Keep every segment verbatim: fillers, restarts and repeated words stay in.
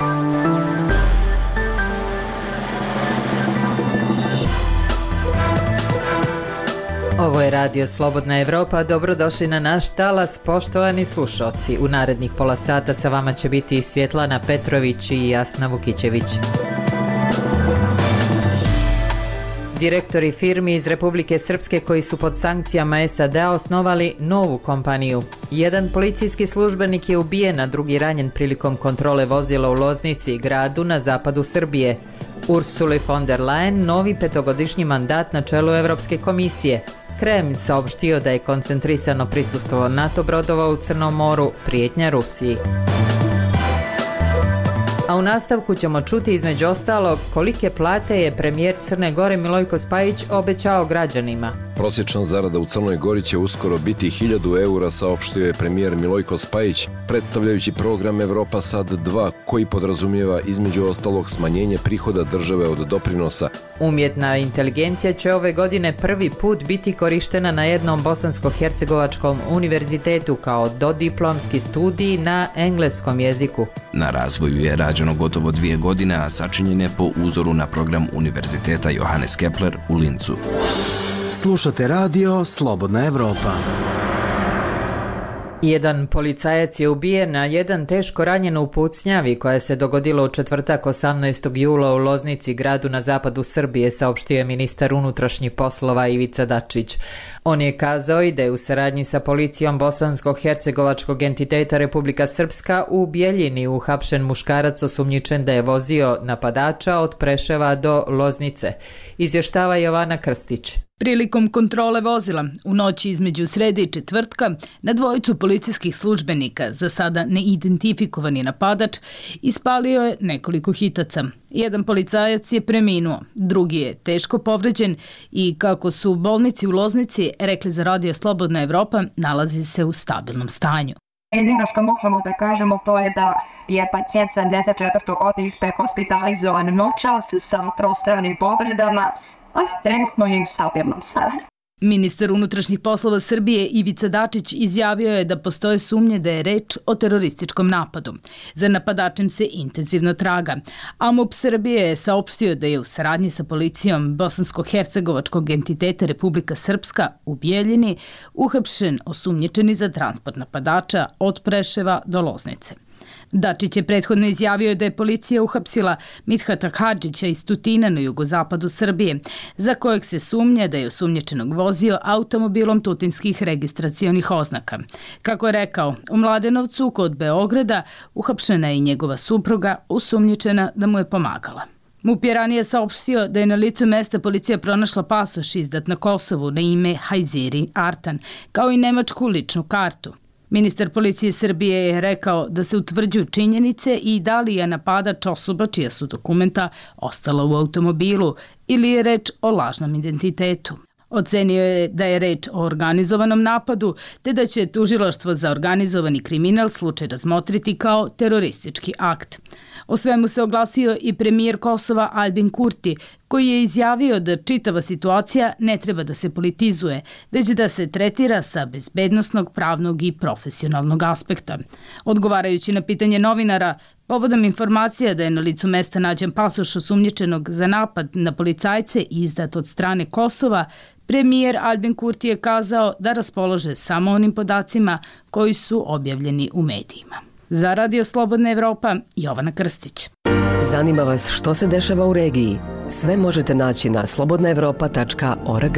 Ovo je Radio Slobodna Evropa, dobrodošli na naš talas, poštovani slušalci. U narednih pola sata sa vama će biti Svjetlana Petrović i Jasna Vukićević. Direktori firmi iz Republike Srpske koji su pod sankcijama S A D-a osnovali novu kompaniju. Jedan policijski službenik je ubijen, a drugi ranjen prilikom kontrole vozila u Loznici, gradu na zapadu Srbije. Ursuli von der Leyen novi petogodišnji mandat na čelu Evropske komisije. Kremlj saopštio da je koncentrisano prisustvo NATO brodova u Crnom moru, prijetnja Rusiji. A u nastavku ćemo čuti između ostalog kolike plate je premijer Crne Gore Milojko Spajić obećao građanima. Prosječna zarada u Crnoj Gori će uskoro biti hiljadu eura, saopštio je premijer Milojko Spajić, predstavljajući program Evropa Sad dva, koji podrazumijeva između ostalog smanjenje prihoda države od doprinosa. Umjetna inteligencija će ove godine prvi put biti korištena na jednom bosansko-hercegovačkom univerzitetu kao dodiplomski studij na engleskom jeziku. Na razvoju je rađeno gotovo dvije godine, a sačinjen je po uzoru na program Univerziteta Johannes Kepler u Lincu. Slušate radio Slobodna Evropa. Jedan policajac je ubijen, a jedan teško ranjen u pucnjavi koja se dogodila u četvrtak osamnaestog jula u Loznici, gradu na zapadu Srbije, saopštio je ministar unutrašnjih poslova Ivica Dačić. On je kazao i da je u saradnji sa policijom bosansko-hercegovačkog entiteta Republika Srpska u Bjeljini uhapšen muškarac osumnjičen da je vozio napadača od Preševa do Loznice. Izvještava Jovana Krstić. Prilikom kontrole vozila u noći između srede i četvrtka na dvojicu policijskih službenika, za sada neidentifikovani napadač, ispalio je nekoliko hitaca. Jedan policajac je preminuo, drugi je teško povređen i, kako su u bolnici u Loznici rekli za Radio Slobodna Evropa, nalazi se u stabilnom stanju. Jedino što možemo da kažemo to je da je pacijent sedamdeset četvrtog godište hospitalizovan noćas sa prostranim povredama, a trenutno je stabilno stanje. Ministar unutrašnjih poslova Srbije Ivica Dačić izjavio je da postoje sumnje da je reč o terorističkom napadu. Za napadačem se intenzivno traga, a MUP Srbije je saopštio da je u saradnji sa policijom bosansko-hercegovačkog entiteta Republika Srpska u Bjeljini uhapšen osumnjičeni za transport napadača od Preševa do Loznice. Dačić je prethodno izjavio da je policija uhapsila Mithata Hadžića iz Tutina na jugozapadu Srbije, za kojeg se sumnja da je osumnjičenog vozio automobilom tutinskih registracionih oznaka. Kako je rekao, u Mladenovcu kod Beograda uhapšena je i njegova supruga, osumnjičena da mu je pomagala. MUP je ranije saopštio da je na licu mesta policija pronašla pasoš izdat na Kosovu na ime Hajziri Artan, kao i nemačku ličnu kartu. Ministar policije Srbije je rekao da se utvrđuju činjenice i da li je napadač osoba čija su dokumenta ostala u automobilu ili je reč o lažnom identitetu. Ocenio je da je reč o organizovanom napadu, te da će tužilaštvo za organizovani kriminal slučaj razmotriti kao teroristički akt. O svemu se oglasio i premijer Kosova Albin Kurti, koji je izjavio da čitava situacija ne treba da se politizuje, već da se tretira sa bezbednosnog, pravnog i profesionalnog aspekta. Odgovarajući na pitanje novinara, povodom informacija da je na licu mesta nađen pasoš osumnjičenog za napad na policajce izdat od strane Kosova, premijer Albin Kurti je kazao da raspolože samo onim podacima koji su objavljeni u medijima. Za Radio Slobodna Evropa, Jovana Krstić. Zanima vas što se dešava u regiji? Sve možete naći na slobodna evropa tačka org.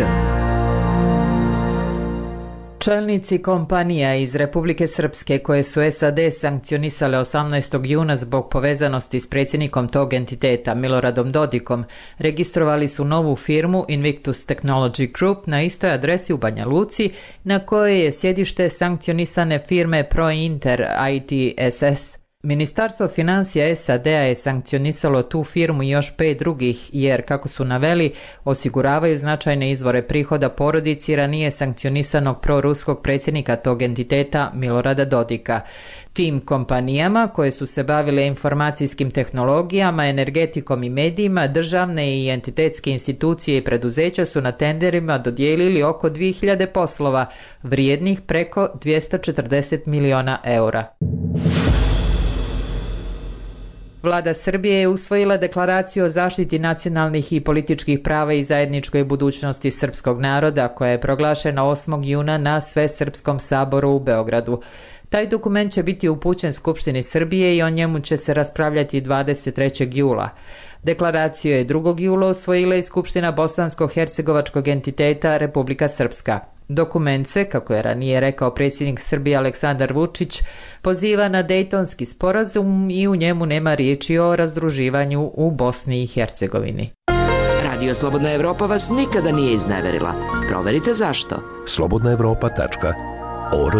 Čelnici kompanija iz Republike Srpske koje su S A D sankcionisale osamnaestog juna zbog povezanosti s predsjednikom tog entiteta Miloradom Dodikom registrovali su novu firmu Invictus Technology Group na istoj adresi u Banja Luci na kojoj je sjedište sankcionisane firme ProInter I T S S. Ministarstvo financija S A D-a je sankcionisalo tu firmu i još pet drugih jer, kako su naveli, osiguravaju značajne izvore prihoda porodici ranije sankcionisanog proruskog predsjednika tog entiteta Milorada Dodika. Tim kompanijama koje su se bavile informacijskim tehnologijama, energetikom i medijima, državne i entitetske institucije i preduzeća su na tenderima dodijelili oko dvije hiljade poslova vrijednih preko dvjesto četrdeset miliona eura. Vlada Srbije je usvojila deklaraciju o zaštiti nacionalnih i političkih prava i zajedničkoj budućnosti srpskog naroda, koja je proglašena osmog juna na Svesrpskom saboru u Beogradu. Taj dokument će biti upućen Skupštini Srbije i o njemu će se raspravljati dvadeset trećeg jula. Deklaraciju je drugog jula usvojila i Skupština bosansko-hercegovačkog entiteta Republika Srpska. Dokument se, kako je ranije rekao predsjednik Srbije Aleksandar Vučić, poziva na Dejtonski sporazum i u njemu nema riječi o razdruživanju u Bosni i Hercegovini. Radio Slobodna Evropa vas nikada nije izneverila. Proverite zašto. slobodna evropa tačka org.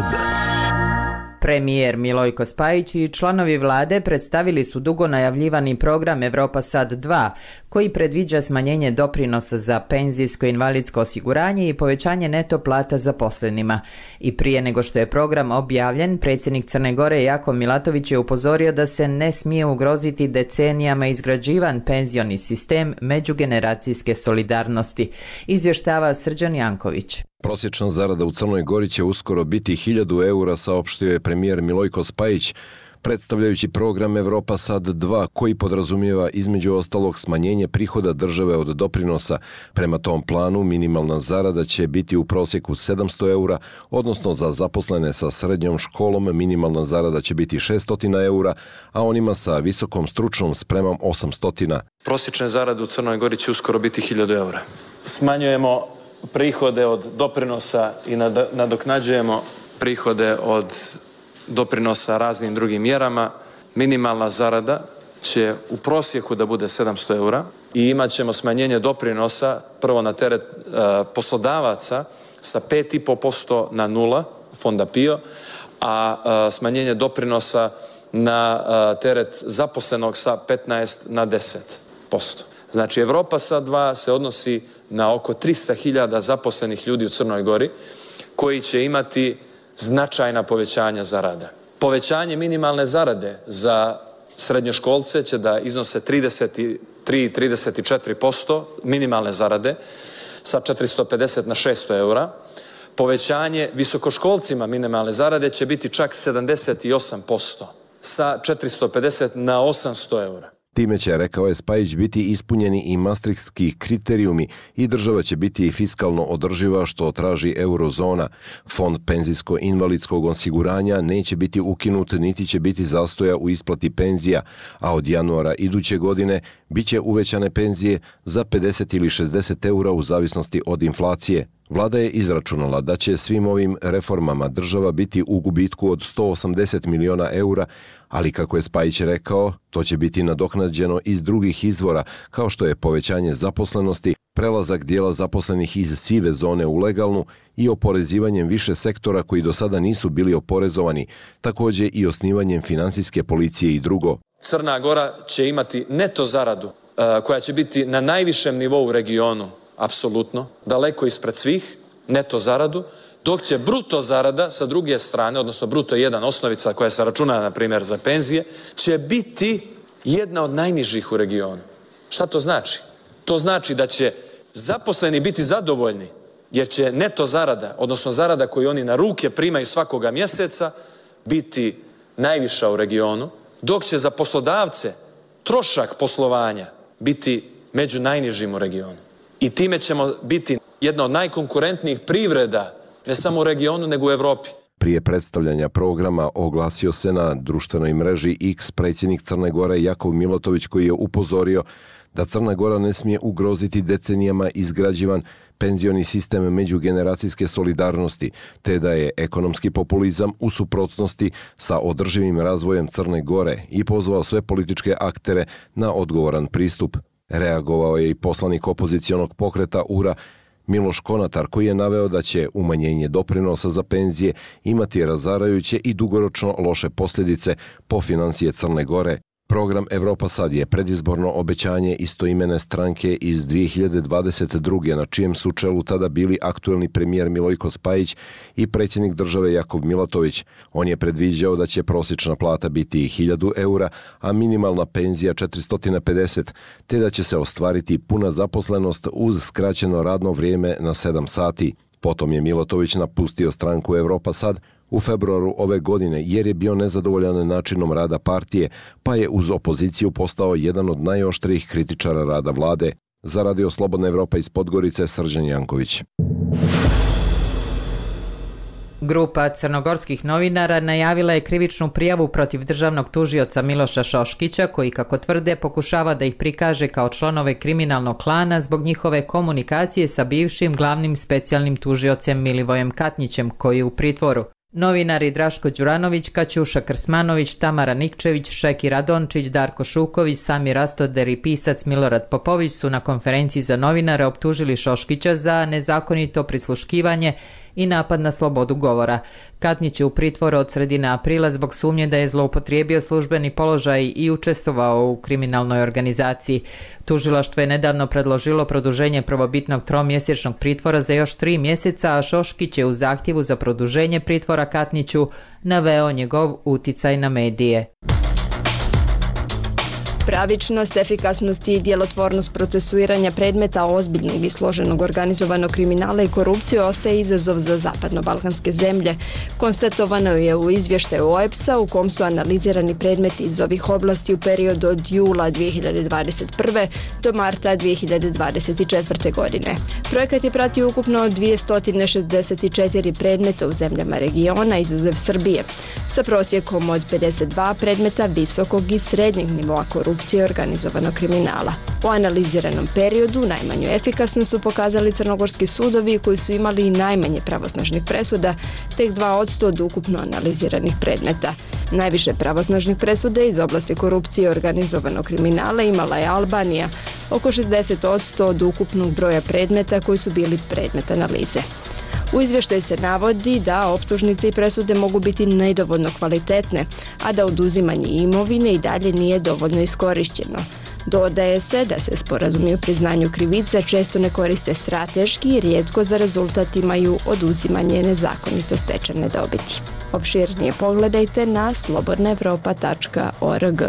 Premijer Milojko Spajić i članovi vlade predstavili su dugo najavljivani program Evropa Sad dva, koji predviđa smanjenje doprinosa za penzijsko-invalidsko osiguranje i povećanje neto plata zaposlenima. I prije nego što je program objavljen, predsjednik Crne Gore Jakov Milatović je upozorio da se ne smije ugroziti decenijama izgrađivan penzioni sistem međugeneracijske solidarnosti, izvještava Srđan Janković. Prosječna zarada u Crnoj Gori će uskoro biti hiljadu eura, saopštio je premijer Milojko Spajić, predstavljajući program Evropa Sad dva, koji podrazumijeva između ostalog smanjenje prihoda države od doprinosa. Prema tom planu minimalna zarada će biti u prosjeku sedamsto eura, odnosno za zaposlene sa srednjom školom minimalna zarada će biti šesto eura, a onima sa visokom stručnom spremom osamsto. Prosječne zarade u Crnoj Gori će uskoro biti hiljadu eura. Smanjujemo prihode od doprinosa i nadoknađujemo prihode od doprinosa raznim drugim mjerama. Minimalna zarada će u prosjeku da bude sedamsto eura i imat ćemo smanjenje doprinosa prvo na teret uh, poslodavaca sa pet i po posto na nula, fonda P I O, a uh, smanjenje doprinosa na uh, teret zaposlenog sa petnaest na deset posto. Znači, Evropa Sad dva se odnosi na oko tristo hiljada zaposlenih ljudi u Crnoj Gori koji će imati značajna povećanja zarada. Povećanje minimalne zarade za srednjoškolce će da iznose trideset tri do trideset četiri posto minimalne zarade sa četiristo pedeset na šesto eura. Povećanje visokoškolcima minimalne zarade će biti čak sedamdeset osam posto sa četiristo pedeset na osamsto eura. Time će, rekao je Spajić, biti ispunjeni i maastrichtski kriterijumi i država će biti fiskalno održiva, što traži eurozona. Fond penzijsko-invalidskog osiguranja neće biti ukinut niti će biti zastoja u isplati penzija, a od januara iduće godine bit će uvećane penzije za pedeset ili šezdeset eura u zavisnosti od inflacije. Vlada je izračunala da će svim ovim reformama država biti u gubitku od sto osamdeset miliona eura, ali kako je Spajić rekao, to će biti nadoknađeno iz drugih izvora, kao što je povećanje zaposlenosti, prelazak dijela zaposlenih iz sive zone u legalnu i oporezivanjem više sektora koji do sada nisu bili oporezovani, također i osnivanjem finansijske policije i drugo. Crna Gora će imati neto zaradu koja će biti na najvišem nivou u regionu, apsolutno, daleko ispred svih, neto zaradu, dok će bruto zarada sa druge strane, odnosno bruto jedan osnovica koja se računa, na primjer, za penzije, će biti jedna od najnižih u regionu. Šta to znači? To znači da će zaposleni biti zadovoljni, jer će neto zarada, odnosno zarada koju oni na ruke primaju svakoga mjeseca, biti najviša u regionu, dok će za poslodavce trošak poslovanja biti među najnižim u regionu. I time ćemo biti jedna od najkonkurentnijih privreda, ne samo u regionu, nego u Evropi. Prije predstavljanja programa oglasio se na društvenoj mreži X predsjednik Crne Gore Jakov Milatović, koji je upozorio da Crna Gora ne smije ugroziti decenijama izgrađivan penzioni sistem međugeneracijske solidarnosti, te da je ekonomski populizam u suprotnosti sa održivim razvojem Crne Gore i pozvao sve političke aktere na odgovoran pristup. Reagovao je i poslanik opozicionog pokreta U R A Miloš Konatar, koji je naveo da će umanjenje doprinosa za penzije imati razarajuće i dugoročno loše posljedice po financije Crne Gore. Program Evropa Sad je predizborno obećanje istoimene stranke iz dvije hiljade dvadeset druge na čijem su čelu tada bili aktuelni premijer Milojko Spajić i predsjednik države Jakov Milatović. On je predviđao da će prosječna plata biti hiljadu eura, a minimalna penzija četiristo pedeset, te da će se ostvariti puna zaposlenost uz skraćeno radno vrijeme na sedam sati. Potom je Milatović napustio stranku Evropa Sad, u februaru ove godine jer je bio nezadovoljan načinom rada partije, pa je uz opoziciju postao jedan od najoštrijih kritičara rada vlade. Za Radio Slobodna Evropa iz Podgorice, Srđan Janković. Grupa crnogorskih novinara najavila je krivičnu prijavu protiv državnog tužioca Miloša Šoškića, koji, kako tvrde, pokušava da ih prikaže kao članove kriminalnog klana zbog njihove komunikacije sa bivšim glavnim specijalnim tužiocem Milivojem Katnićem, koji je u pritvoru. Novinari Draško Đuranović, Kaćuša Krsmanović, Tamara Nikčević, Šeki Radončić, Darko Šuković, Sami Rastoder i pisac Milorad Popović su na konferenciji za novinare optužili Šoškića za nezakonito prisluškivanje i napad na slobodu govora. Katnić je u pritvoru od sredine aprila zbog sumnje da je zloupotrijebio službeni položaj i učestvovao u kriminalnoj organizaciji. Tužilaštvo je nedavno predložilo produženje prvobitnog tromjesečnog pritvora za još tri mjeseca, a Šoškić je u zahtjevu za produženje pritvora Katniću naveo njegov uticaj na medije. Pravičnost, efikasnost i djelotvornost procesuiranja predmeta ozbiljnog i složenog organizovanog kriminala i korupcije ostaje izazov za zapadno-balkanske zemlje. Konstatovano je u izvještaju O E B S-a u kom su analizirani predmeti iz ovih oblasti u periodu od jula dvije hiljade dvadeset prve do marta dvije hiljade dvadeset četvrte. godine. Projekat je pratio ukupno dvjesto šezdeset četiri predmeta u zemljama regiona izuzev Srbije, sa prosjekom od pedeset dva predmeta visokog i srednjeg nivoa korupcije i organizovanog kriminala. U analiziranom periodu najmanju efikasnost su pokazali crnogorski sudovi koji su imali i najmanje pravosnažnih presuda, tek dva posto od ukupno analiziranih predmeta. Najviše pravosnažnih presuda iz oblasti korupcije i organizovanog kriminala imala je Albanija, oko šezdeset posto od ukupnog broja predmeta koji su bili predmet analize. U izvještaju se navodi da optužnice i presude mogu biti nedovoljno kvalitetne, a da oduzimanje imovine i dalje nije dovoljno iskorišćeno. Dodaje se da se sporazumi o priznanju krivice često ne koriste strateški i rijetko za rezultat imaju oduzimanje nezakonito stečene dobiti. Opširnije pogledajte na slobodna evropa tačka org.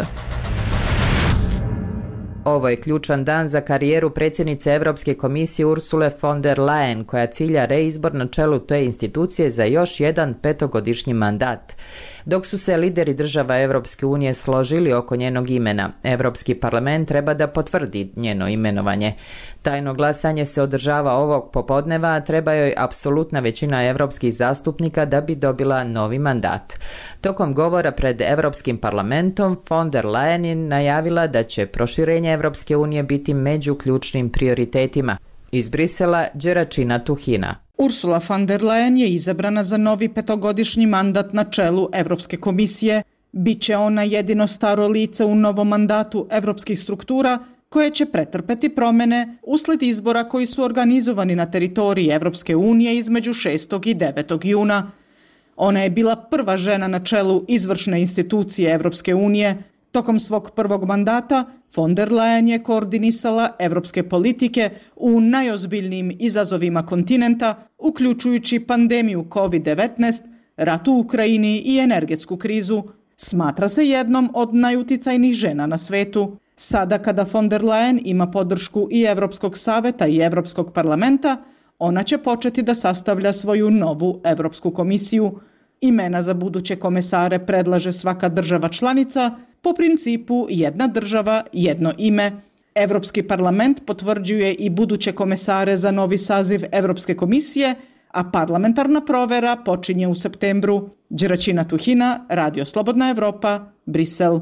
Ovo je ključan dan za karijeru predsjednice Europske komisije Ursule von der Leyen, koja cilja reizbor na čelu te institucije za još jedan petogodišnji mandat. Dok su se lideri država Europske unije složili oko njenog imena, Europski parlament treba da potvrdi njeno imenovanje. Tajno glasanje se održava ovog popodneva, a treba joj apsolutna većina europskih zastupnika da bi dobila novi mandat. Tokom govora pred Europskim parlamentom, von der Leyen je najavila da će proširenje Europske unije biti među ključnim prioritetima. Iz Brisela, Đeračina Tuhina. Ursula von der Leyen je izabrana za novi petogodišnji mandat na čelu Europske komisije. Biće ona jedino staro lice u novom mandatu evropskih struktura koje će pretrpeti promjene usled izbora koji su organizovani na teritoriji Evropske unije između šestog i devetog juna. Ona je bila prva žena na čelu izvršne institucije Evropske unije. Tokom svog prvog mandata von der Leyen je koordinisala evropske politike u najozbiljnijim izazovima kontinenta, uključujući pandemiju kovid devetnaest, rat u Ukrajini i energetsku krizu. Smatra se jednom od najuticajnijih žena na svetu. Sada kada von der Leyen ima podršku i Evropskog saveta i Evropskog parlamenta, ona će početi da sastavlja svoju novu Evropsku komisiju. Imena za buduće komesare predlaže svaka država članica po principu jedna država, jedno ime. Evropski parlament potvrđuje i buduće komesare za novi saziv Evropske komisije, a parlamentarna provera počinje u septembru. Đeračina Tuhina, Radio Slobodna Evropa, Brisel.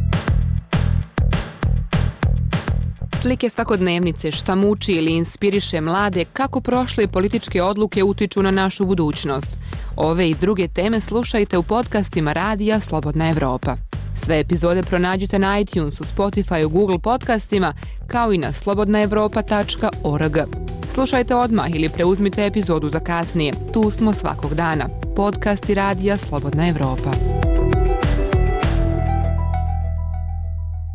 Slike svakodnevnice, šta muči ili inspiriše mlade, kako prošle političke odluke utiču na našu budućnost. Ove i druge teme slušajte u podcastima Radija Slobodna Evropa. Sve epizode pronađite na iTunesu, Spotifyu, Google podcastima, kao i na slobodna evropa tačka org. Slušajte odmah ili preuzmite epizodu za kasnije. Tu smo svakog dana. Podcasti Radija Slobodna Evropa.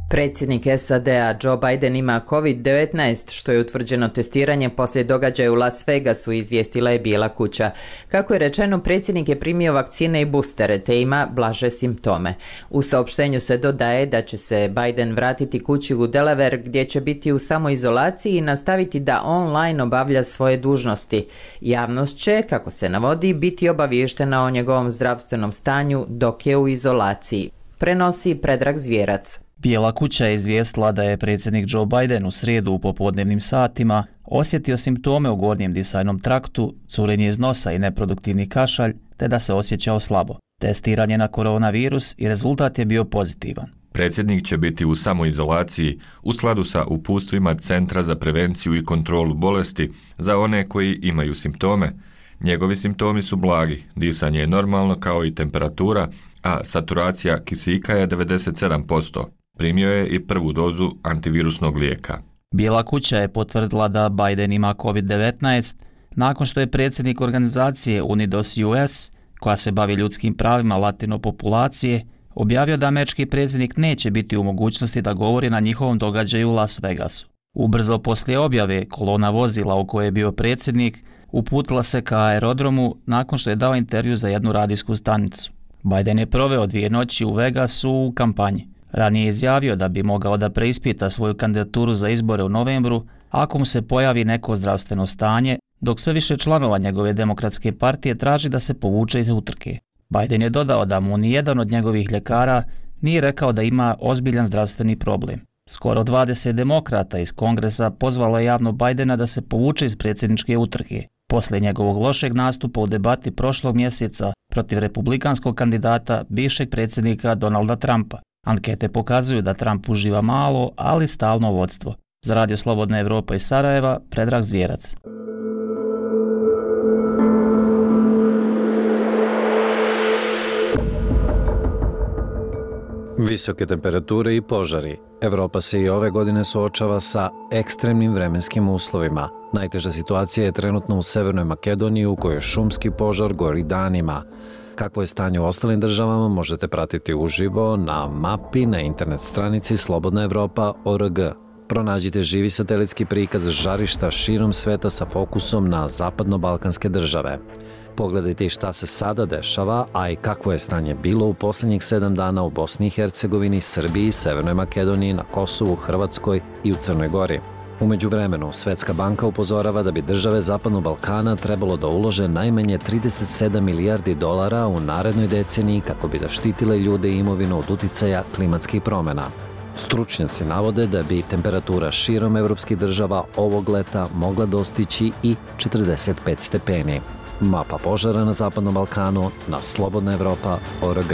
Predsjednik S A D-a Joe Biden ima kovid devetnaest, što je utvrđeno testiranje poslije događaja u Las Vegasu, izvijestila je Bijela kuća. Kako je rečeno, predsjednik je primio vakcine i boostere te ima blaže simptome. U saopštenju se dodaje da će se Biden vratiti kući u Delaware, gdje će biti u samoizolaciji i nastaviti da online obavlja svoje dužnosti. Javnost će, kako se navodi, biti obaviještena o njegovom zdravstvenom stanju dok je u izolaciji. Prenosi Predrag Zvjerac. Bijela kuća je izvijestila da je predsjednik Joe Biden u srijedu u popodnevnim satima osjetio simptome u gornjem disajnom traktu, curenje iz nosa i neproduktivni kašalj, te da se osjećao slabo. Testiran je na koronavirus i rezultat je bio pozitivan. Predsjednik će biti u samoizolaciji u skladu sa uputstvima Centra za prevenciju i kontrolu bolesti za one koji imaju simptome. Njegovi simptomi su blagi, disanje je normalno kao i temperatura, a saturacija kisika je devedeset sedam posto. Primio je i prvu dozu antivirusnog lijeka. Bijela kuća je potvrdila da Biden ima kovid devetnaest nakon što je predsjednik organizacije Unidos U S, koja se bavi ljudskim pravima latino populacije, objavio da američki predsjednik neće biti u mogućnosti da govori na njihovom događaju u Las Vegasu. Ubrzo poslije objave, kolona vozila u kojoj je bio predsjednik uputila se ka aerodromu nakon što je dao intervju za jednu radijsku stanicu. Biden je proveo dvije noći u Vegasu u kampanji. Ranije je izjavio da bi mogao da preispita svoju kandidaturu za izbore u novembru ako mu se pojavi neko zdravstveno stanje, dok sve više članova njegove demokratske partije traži da se povuče iz utrke. Biden je dodao da mu nijedan od njegovih ljekara nije rekao da ima ozbiljan zdravstveni problem. Skoro dvadeset demokrata iz Kongresa pozvalo je javno Bidena da se povuče iz predsjedničke utrke, poslije njegovog lošeg nastupa u debati prošlog mjeseca protiv republikanskog kandidata bivšeg predsjednika Donalda Trumpa. Ankete pokazuju da Trump uživa malo, ali stalno vodstvo. Za Radio Slobodna Evropa iz Sarajeva, Predrag Zvjerac. Visoke temperature i požari. Evropa se i ove godine suočava sa ekstremnim vremenskim uslovima. Najteža situacija je trenutno u Severnoj Makedoniji, u kojoj šumski požar gori danima. Kakvo je stanje u ostalim državama možete pratiti uživo na mapi na internet stranici slobodna evropa tačka org. Pronađite živi satelitski prikaz žarišta širom sveta sa fokusom na zapadno-balkanske države. Pogledajte šta se sada dešava, a i kakvo je stanje bilo u posljednjih sedam dana u Bosni i Hercegovini, Srbiji, Severnoj Makedoniji, na Kosovu, Hrvatskoj i u Crnoj Gori. U međuvremenu, Svetska banka upozorava da bi države Zapadnog Balkana trebalo da ulože najmanje trideset sedam milijardi dolara u narednoj deceniji kako bi zaštitile ljude i imovinu od uticaja klimatskih promjena. Stručnjaci navode da bi temperatura širom evropskih država ovog leta mogla dostići i četrdeset pet stepeni. Mapa požara na Zapadnom Balkanu na slobodna evropa tačka org.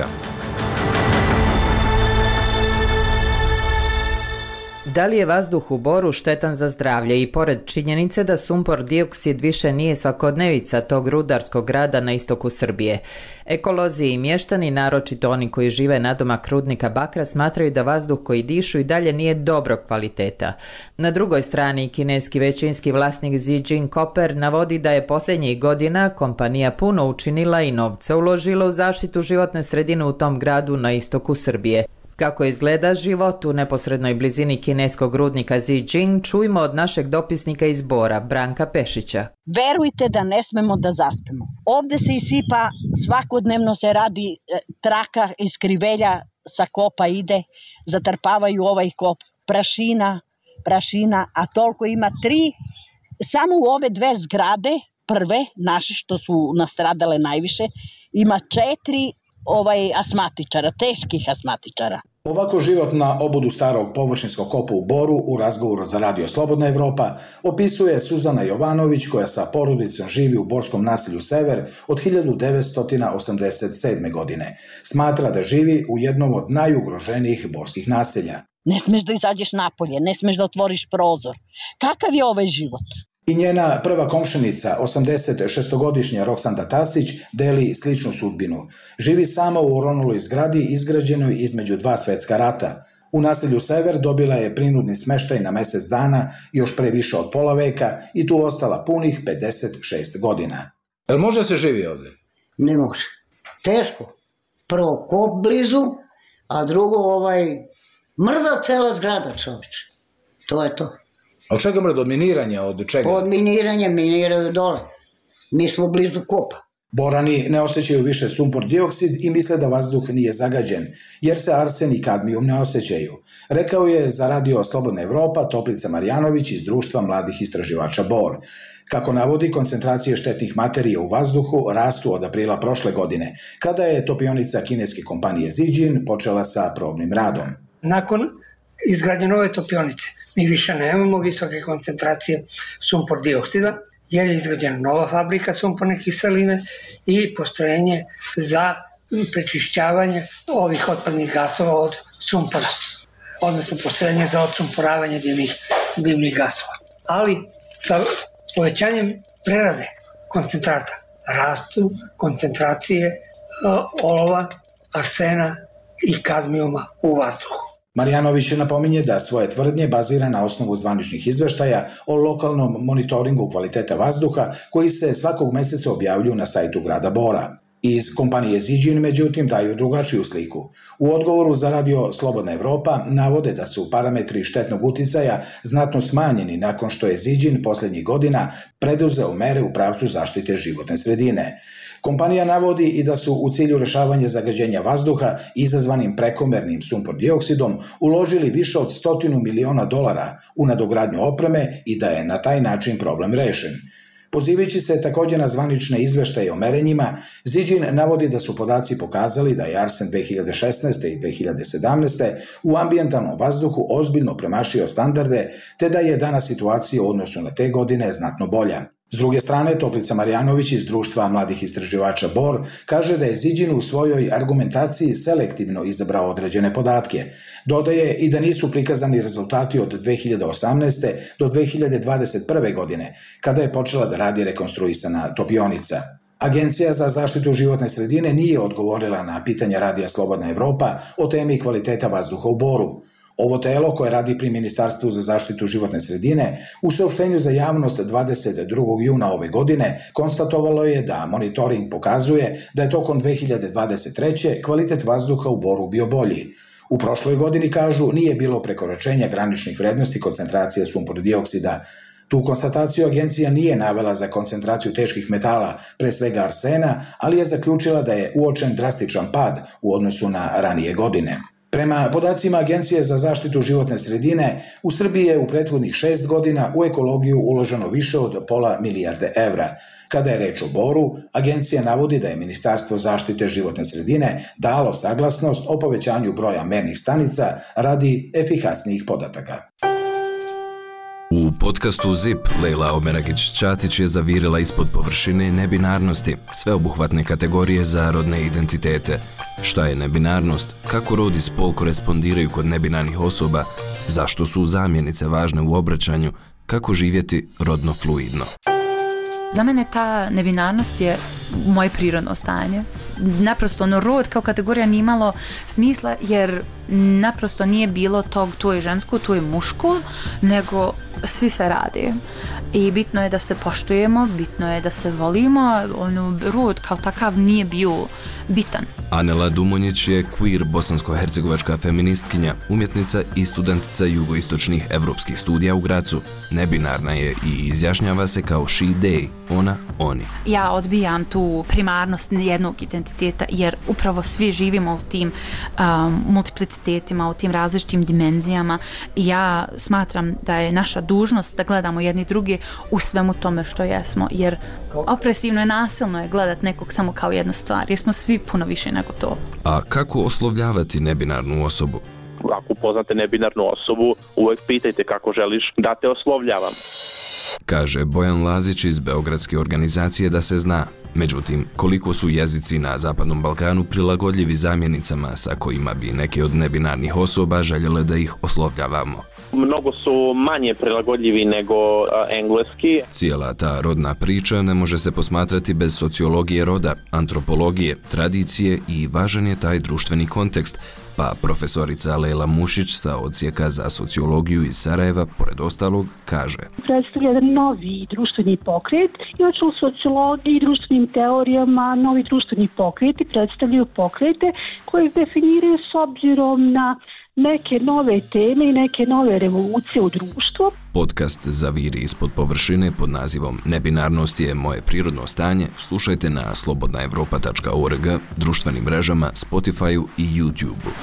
Da li je vazduh u Boru štetan za zdravlje i pored činjenice da sumpor dioksid više nije svakodnevica tog rudarskog grada na istoku Srbije? Ekolozi i mještani, naročito oni koji žive nadomak rudnika bakra, smatraju da vazduh koji dišu i dalje nije dobrog kvaliteta. Na drugoj strani, kineski većinski vlasnik Xi Jinping navodi da je posljednjih godina kompanija puno učinila i novce uložila u zaštitu životne sredine u tom gradu na istoku Srbije. Kako izgleda život u neposrednoj blizini kineskog rudnika Zijin, čujmo od našeg dopisnika iz Bora, Branka Pešića. Verujte da ne smemo da zaspemo. Ovde se isipa, svakodnevno se radi traka iz krivelja, sa kopa ide, zatrpavaju ovaj kop, prašina, prašina, a toliko ima tri, samo u ove dve zgrade, prve, naše što su nastradale najviše, ima četiri ovaj asmatičara, teških asmatičara. Ovako život na obodu starog površinskog kopa u Boru u razgovoru za Radio Slobodna Evropa opisuje Suzana Jovanović, koja sa porodicom živi u borskom naselju Sever od hiljadu devetsto osamdeset sedme. godine. Smatra da živi u jednom od najugroženijih borskih naselja. Ne smeš da izađeš napolje, ne smeš da otvoriš prozor. Kakav je ovaj život? I njena prva komšenica, osamdeset šestogodišnja Roksanda Tasić, deli sličnu sudbinu. Živi sama u oronuloj zgradi izgrađenoj između dva svetska rata. U naselju Sever dobila je prinudni smeštaj na mjesec dana još pre više od pola veka i tu ostala punih pedeset šest godina. Jel može se živi ovdje? Ne može. Teško. Prvo kop blizu, a drugo ovaj Mrda cela zgrada, čoveče. To je to. Od čega mrda? Od miniranja? Od čega? Od miniranja, miniraju dole. Mi smo blizu kopa. Borani ne osjećaju više sumpor dioksid i misle da vazduh nije zagađen, jer se arsen i kadmijum ne osjećaju. Rekao je za radio Slobodna Evropa Toplica Marjanović iz Društva mladih istraživača Bor. Kako navodi, koncentracije štetnih materija u vazduhu rastu od aprila prošle godine, kada je topionica kineske kompanije Zijin počela sa probnim radom. Nakon izgradnje nove topionice mi više nemamo visoke koncentracije sumpor dioksida, jer je izgrađena nova fabrika sumporne kiseline i postrojenje za prečišćavanje ovih otpadnih gasova od sumpora, odnosno postrojenje za odsumporavanje dimnih, dimnih gasova. Ali sa povećanjem prerade koncentrata rastu koncentracije olova, arsena i kadmijuma u vazduhu. Marjanović napominje da svoje tvrdnje bazira na osnovu zvaničnih izveštaja o lokalnom monitoringu kvaliteta vazduha koji se svakog meseca objavljuju na sajtu grada Bora. Iz kompanije Zijin, međutim, daju drugačiju sliku. U odgovoru za radio Slobodna Evropa navode da su parametri štetnog uticaja znatno smanjeni nakon što je Zijin poslednjih godina preduzeo mere u pravcu zaštite životne sredine. Kompanija navodi i da su u cilju rešavanja zagađenja vazduha izazvanim prekomernim sumpor dioksidom uložili više od stotinu miliona dolara u nadogradnju opreme i da je na taj način problem rešen. Pozivajući se također na zvanične izveštaje o merenjima, Zijin navodi da su podaci pokazali da je arsen dve hiljade šesnaeste. i dve hiljade sedamnaeste. u ambijentalnom vazduhu ozbiljno premašio standarde, te da je danas situacija u odnosu na te godine znatno bolja. S druge strane, Toplica Marjanović iz Društva mladih istraživača Bor kaže da je Zijin u svojoj argumentaciji selektivno izabrao određene podatke. Dodaje i da nisu prikazani rezultati od dve hiljade osamnaeste. do dve hiljade dvadeset prve. godine, kada je počela da radi rekonstruisana topionica. Agencija za zaštitu životne sredine nije odgovorila na pitanja radija Slobodna Evropa o temi kvaliteta vazduha u Boru. Ovo telo, koje radi pri Ministarstvu za zaštitu životne sredine, u saopštenju za javnost dvadeset drugog juna ove godine konstatovalo je da monitoring pokazuje da je tokom dve hiljade dvadeset treće. kvalitet vazduha u Boru bio bolji. U prošloj godini, kažu, nije bilo prekoračenja graničnih vrednosti koncentracije sumpor dioksida. Tu konstataciju agencija nije navela za koncentraciju teških metala, pre svega arsena, ali je zaključila da je uočen drastičan pad u odnosu na ranije godine. Prema podacima Agencije za zaštitu životne sredine, u Srbiji je u prethodnih šest godina u ekologiju uloženo više od pola milijarde evra. Kada je reč o Boru, agencija navodi da je Ministarstvo zaštite životne sredine dalo saglasnost o povećanju broja mernih stanica radi efikasnijih podataka. U podcastu ZIP Lejla Omeragić-Ćatić je zavirila ispod površine nebinarnosti, sveobuhvatne kategorije za rodne identitete. Šta je nebinarnost, kako rod i spol korespondiraju kod nebinarnih osoba, zašto su zamjenice važne u obraćanju, kako živjeti rodno fluidno. Za mene ta nebinarnost je moje prirodno stanje. Naprosto ono, rod kao kategorija nije imalo smisla jer naprosto nije bilo tog to je žensko, to je muško, nego svi sve radi. I bitno je da se poštujemo, bitno je da se volimo, ono, rod kao takav nije bio bitan. Anela Dumonjić je queer bosansko-hercegovačka feministkinja, umjetnica i studentica jugoistočnih evropskih studija u Gracu. Nebinarna je i izjašnjava se kao she, they, ona, oni. Ja odbijam tu primarnost jednog identiteta jer upravo svi živimo u tim um, multiplicitetima, u tim različitim dimenzijama i ja smatram da je naša dužnost da gledamo jedni drugi u svemu tome što jesmo, jer opresivno i nasilno je gledat nekog samo kao jednu stvar, jer smo svi puno više nego to. A kako oslovljavati nebinarnu osobu? Ako upoznate nebinarnu osobu, uvek pitajte kako želiš da te oslovljavam. Kaže Bojan Lazić iz beogradske organizacije Da se zna. Međutim, koliko su jezici na Zapadnom Balkanu prilagodljivi zamjenicama sa kojima bi neke od nebinarnih osoba željele da ih oslovljavamo? Mnogo su manje prilagodljivi nego a, engleski. Cijela ta rodna priča ne može se posmatrati bez sociologije roda, antropologije, tradicije i važan je taj društveni kontekst, pa profesorica Lejla Mušić sa odsjeka za sociologiju iz Sarajeva, pored ostalog, kaže: Predstavlja jedan novi društveni pokret i oči u sociologiji i društvenim teorijama novi društveni pokreti predstavljaju pokrete koje definiraju s obzirom na neke nove teme i neke nove revolucije u društvu. Podcast Zaviri ispod površine pod nazivom Nebinarnost je moje prirodno stanje slušajte na slobodna evropa tačka org, društvenim mrežama, Spotify-u i YouTube-u.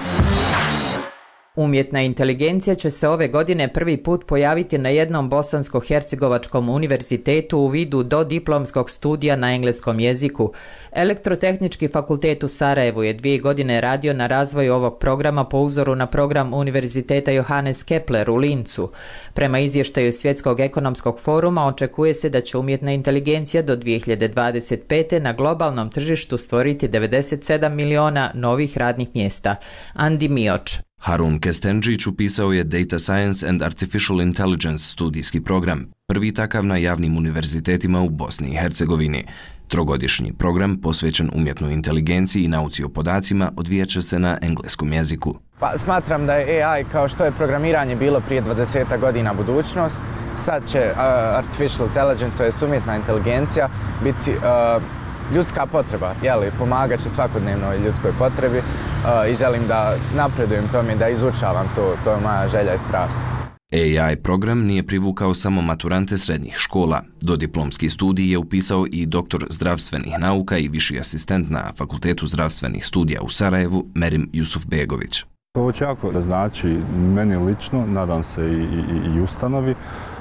Umjetna inteligencija će se ove godine prvi put pojaviti na jednom bosansko-hercegovačkom univerzitetu u vidu dodiplomskog studija na engleskom jeziku. Elektrotehnički fakultet u Sarajevu je dvije godine radio na razvoju ovog programa po uzoru na program Univerziteta Johannes Kepler u Lincu. Prema izvještaju Svjetskog ekonomskog foruma očekuje se da će umjetna inteligencija do dvije hiljade dvadeset pete. na globalnom tržištu stvoriti devedeset sedam miliona novih radnih mjesta. Andi Mioč. Harun Kestenđić upisao je Data Science and Artificial Intelligence studijski program, prvi takav na javnim univerzitetima u Bosni i Hercegovini. Trogodišnji program posvećen umjetnoj inteligenciji i nauci o podacima odvijat će se na engleskom jeziku. Pa, smatram da je A I kao što je programiranje bilo prije dvadeset godina budućnost, sad će uh, Artificial Intelligence, to je umjetna inteligencija, biti uh, ljudska potreba, jeli, pomagat će svakodnevnoj ljudskoj potrebi uh, i želim da napredujem tome, da izučavam to, to je moja želja i strast. A I program nije privukao samo maturante srednjih škola. Dodiplomski studij je upisao i doktor zdravstvenih nauka i viši asistent na Fakultetu zdravstvenih studija u Sarajevu, Merim Jusufbegović. To će jako da znači meni lično, nadam se i, i, i ustanovi,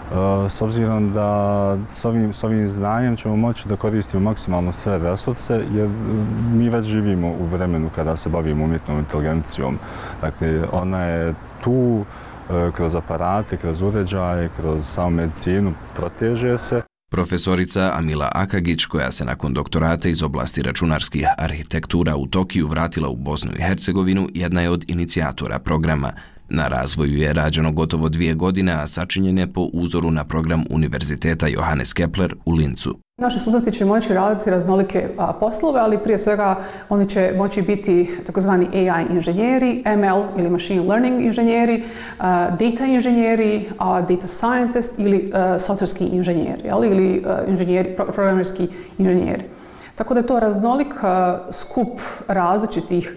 s obzirom da s ovim, s ovim znanjem ćemo moći da koristimo maksimalno sve resurse, jer mi već živimo u vremenu kada se bavimo umjetnom inteligencijom. Dakle, ona je tu kroz aparate, kroz uređaje, kroz samu medicinu, proteže se. Profesorica Amila Akagić, koja se nakon doktorata iz oblasti računarskih arhitektura u Tokiju vratila u Bosnu i Hercegovinu, jedna je od inicijatora programa. Na razvoju je rađeno gotovo dvije godine, a sačinjen je po uzoru na program Univerziteta Johannes Kepler u Lincu. Naši studenti će moći raditi raznolike a, poslove, ali prije svega oni će moći biti takozvani A I inženjeri, M L ili machine learning inženjeri, a, data inženjeri, a, data scientist ili a, softverski inženjeri, ali, ili a, inženjeri, pro, programerski inženjeri. Tako da je to raznolik a, skup različitih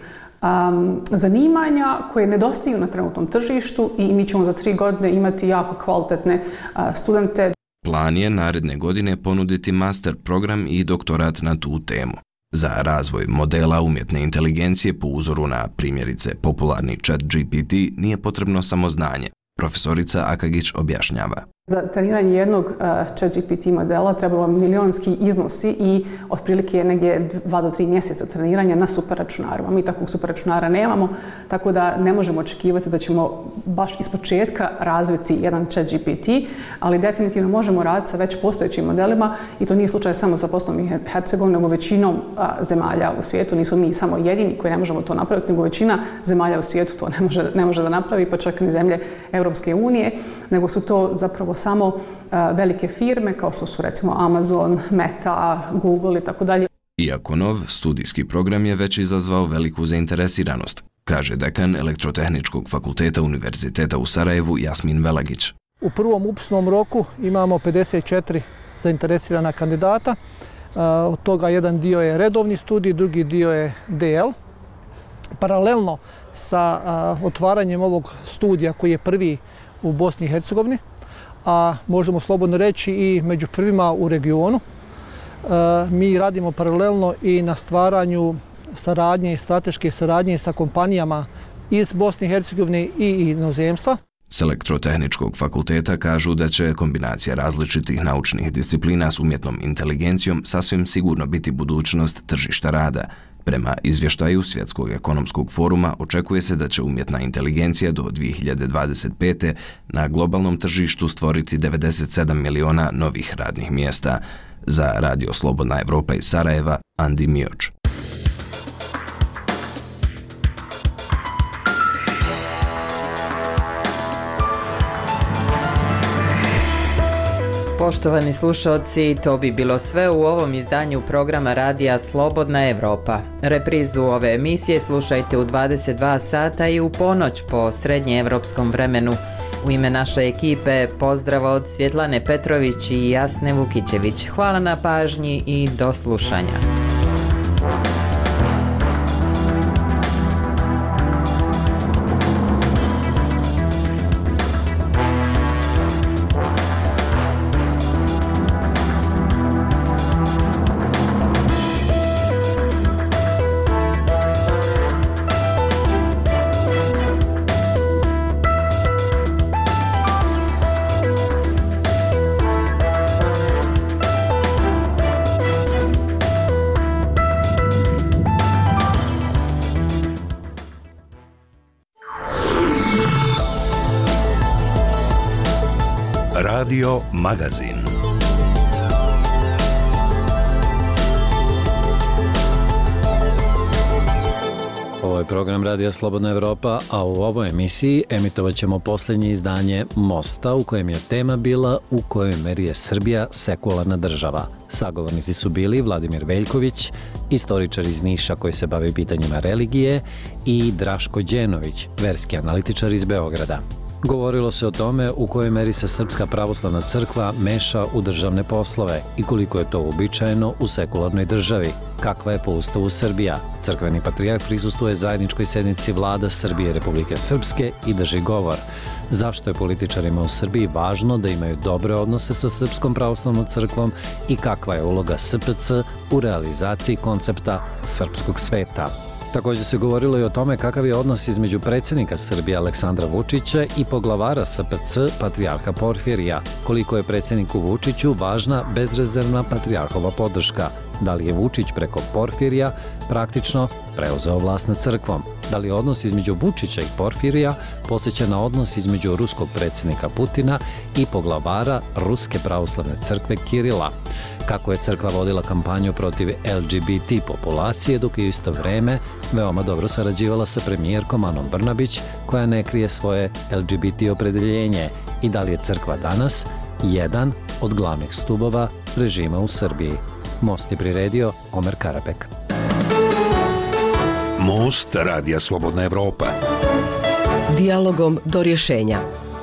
Um, zanimanja koje nedostaju na trenutnom tržištu i mi ćemo za tri godine imati jako kvalitetne uh, studente. Plan je naredne godine ponuditi master program i doktorat na tu temu. Za razvoj modela umjetne inteligencije po uzoru na primjerice popularni chat G P T nije potrebno samo znanje. Profesorica Akagić objašnjava. Za treniranje jednog uh, chat G P T modela trebalo milionski iznosi i otprilike negdje dva do tri mjeseca treniranja na superračunarima. Mi takvog superračunara nemamo, tako da ne možemo očekivati da ćemo baš ispočetka razviti jedan chat G P T, ali definitivno možemo raditi sa već postojećim modelima i to nije slučaj samo za Bosnom i Hercegovinom, nego većinom uh, zemalja u svijetu. Nismo mi samo jedini koji ne možemo to napraviti, nego većina zemalja u svijetu to ne može, ne može da napravi, pa čak ni zemlje Europske unije, nego su to zapravo samo uh, velike firme kao što su recimo Amazon, Meta, Google i tako dalje. Iako nov, studijski program je već izazvao veliku zainteresiranost, kaže dekan Elektrotehničkog fakulteta Univerziteta u Sarajevu Jasmin Velagić. U prvom upisnom roku imamo pedeset četiri zainteresirana kandidata. Uh, od toga jedan dio je redovni studij, drugi dio je D L. Paralelno sa uh, otvaranjem ovog studija koji je prvi u Bosni i Hercegovini, a možemo slobodno reći i među prvima u regionu. E, mi radimo paralelno i na stvaranju saradnje, strateške saradnje sa kompanijama iz Bosne i Hercegovine i inozemstva. S Elektrotehničkog fakulteta kažu da će kombinacija različitih naučnih disciplina s umjetnom inteligencijom sasvim sigurno biti budućnost tržišta rada. Prema izvještaju Svjetskog ekonomskog foruma očekuje se da će umjetna inteligencija do dvije hiljade dvadeset pete. na globalnom tržištu stvoriti devedeset sedam miliona novih radnih mjesta. Za Radio Slobodna Evropa iz Sarajeva, Andi Mioč. Poštovani slušalci, to bi bilo sve u ovom izdanju programa Radija Slobodna Evropa. Reprizu ove emisije slušajte u dvadeset dva sata i u ponoć po srednjeevropskom vremenu. U ime naše ekipe pozdrav od Svjetlane Petrović i Jasne Vukićević. Hvala na pažnji i do slušanja. Radio Magazin. Ovo je program Radija Slobodna Evropa, a u ovoj emisiji emitovat ćemo posljednje izdanje Mosta, u kojem je tema bila u kojoj meri je Srbija sekularna država. Sagovornici su bili Vladimir Veljković, istoričar iz Niša koji se bavi pitanjima religije, i Draško Đenović, verski analitičar iz Beograda. Govorilo se o tome u kojoj meri se Srpska pravoslavna crkva meša u državne poslove i koliko je to uobičajeno u sekularnoj državi. Kakva je po ustavu Srbija? Crkveni patrijarh prisustvuje zajedničkoj sednici vlada Srbije i Republike Srpske i drži govor. Zašto je političarima u Srbiji važno da imaju dobre odnose sa Srpskom pravoslavnom crkvom i kakva je uloga S P C u realizaciji koncepta srpskog sveta? Također se govorilo i o tome kakav je odnos između predsjednika Srbije Aleksandra Vučića i poglavara S P C patrijarha Porfirija. Koliko je predsjedniku Vučiću važna bezrezervna patrijarhova podrška? Da li je Vučić preko Porfirija praktično preuzeo vlast nad crkvom? Da li odnos između Vučića i Porfirija podsjeća na odnos između ruskog predsjednika Putina i poglavara Ruske pravoslavne crkve Kirila? Kako je crkva vodila kampanju protiv L G B T populacije, dok je u isto vreme veoma dobro sarađivala sa premijerkom Anom Brnabić, koja ne krije svoje L G B T opredeljenje? I da li je crkva danas jedan od glavnih stubova režima u Srbiji? Most je priredio Omer Karapek. Most Radija Slobodna Evropa. Dijalogom do rješenja.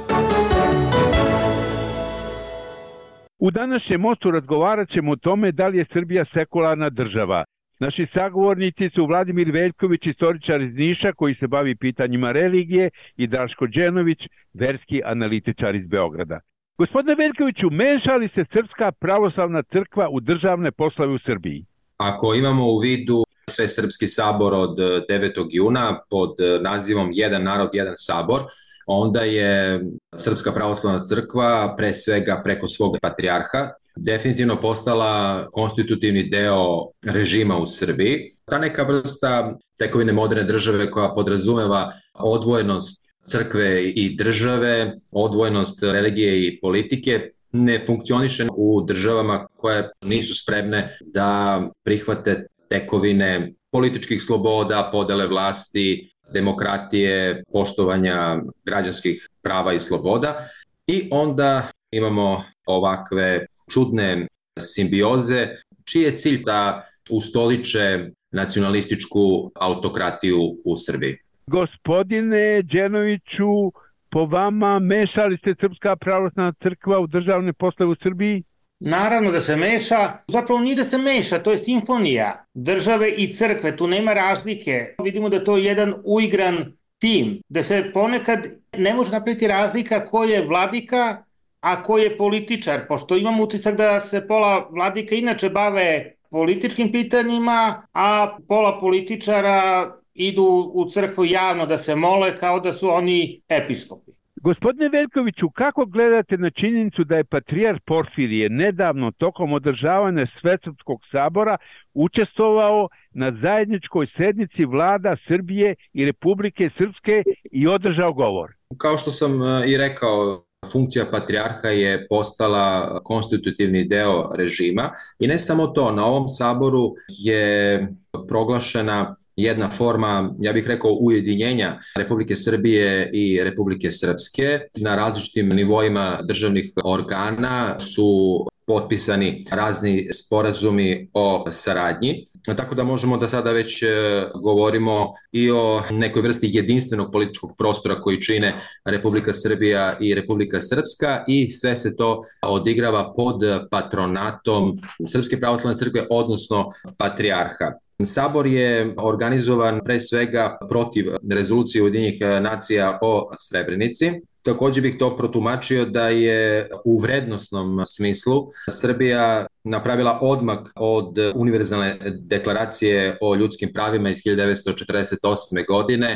U današnjem mostu razgovarat ćemo o tome da li je Srbija sekularna država. Naši sagovornici su Vladimir Veljković, istoričar iz Niša koji se bavi pitanjima religije, i Draško Đenović, verski analitičar iz Beograda. Gospodine Veljkoviću, meša li se Srpska pravoslavna crkva u državne poslove u Srbiji? Ako imamo u vidu Svesrpski sabor od devetog juna pod nazivom Jedan narod, jedan sabor, onda je Srpska pravoslavna crkva pre svega preko svog patrijarha definitivno postala konstitutivni deo režima u Srbiji. Ta neka vrsta tekovine moderne države koja podrazumeva odvojenost crkve i države, odvojenost religije i politike, ne funkcioniše u državama koje nisu spremne da prihvate tekovine političkih sloboda, podele vlasti, demokratije, poštovanja građanskih prava i sloboda. I onda imamo ovakve čudne simbioze, čiji je cilj da ustoliče nacionalističku autokratiju u Srbiji. Gospodine Đenoviću, po vama meša li se Srpska pravoslavna crkva u državne poslove u Srbiji? Naravno da se meša, zapravo nije da se meša, to je simfonija države i crkve, tu nema razlike. Vidimo da to je jedan uigran tim, da se ponekad ne može napraviti razlika ko je vladika, a ko je političar, pošto imam utisak da se pola vladika inače bave političkim pitanjima, a pola političara idu u crkvu javno da se mole kao da su oni episkopi. Gospodine Veljkoviću, kako gledate na činjenicu da je patrijarh Porfirije nedavno tokom održavanja Svesrpskog sabora učestvovao na zajedničkoj sednici vlada Srbije i Republike Srpske i održao govor? Kao što sam i rekao, funkcija patrijarha je postala konstitutivni deo režima i ne samo to, na ovom saboru je proglašena jedna forma, ja bih rekao, ujedinjenja Republike Srbije i Republike Srpske. Na različitim nivoima državnih organa su potpisani razni sporazumi o saradnji, tako da možemo da sada već govorimo i o nekoj vrsti jedinstvenog političkog prostora koji čine Republika Srbija i Republika Srpska, i sve se to odigrava pod patronatom Srpske pravoslavne crkve, odnosno patrijarha. Sabor je organizovan pre svega protiv rezolucije Ujedinjenih nacija o Srebrenici. Također bih to protumačio da je u vrednosnom smislu Srbija napravila odmak od univerzalne deklaracije o ljudskim pravima iz hiljadu devetsto četrdeset osme godine,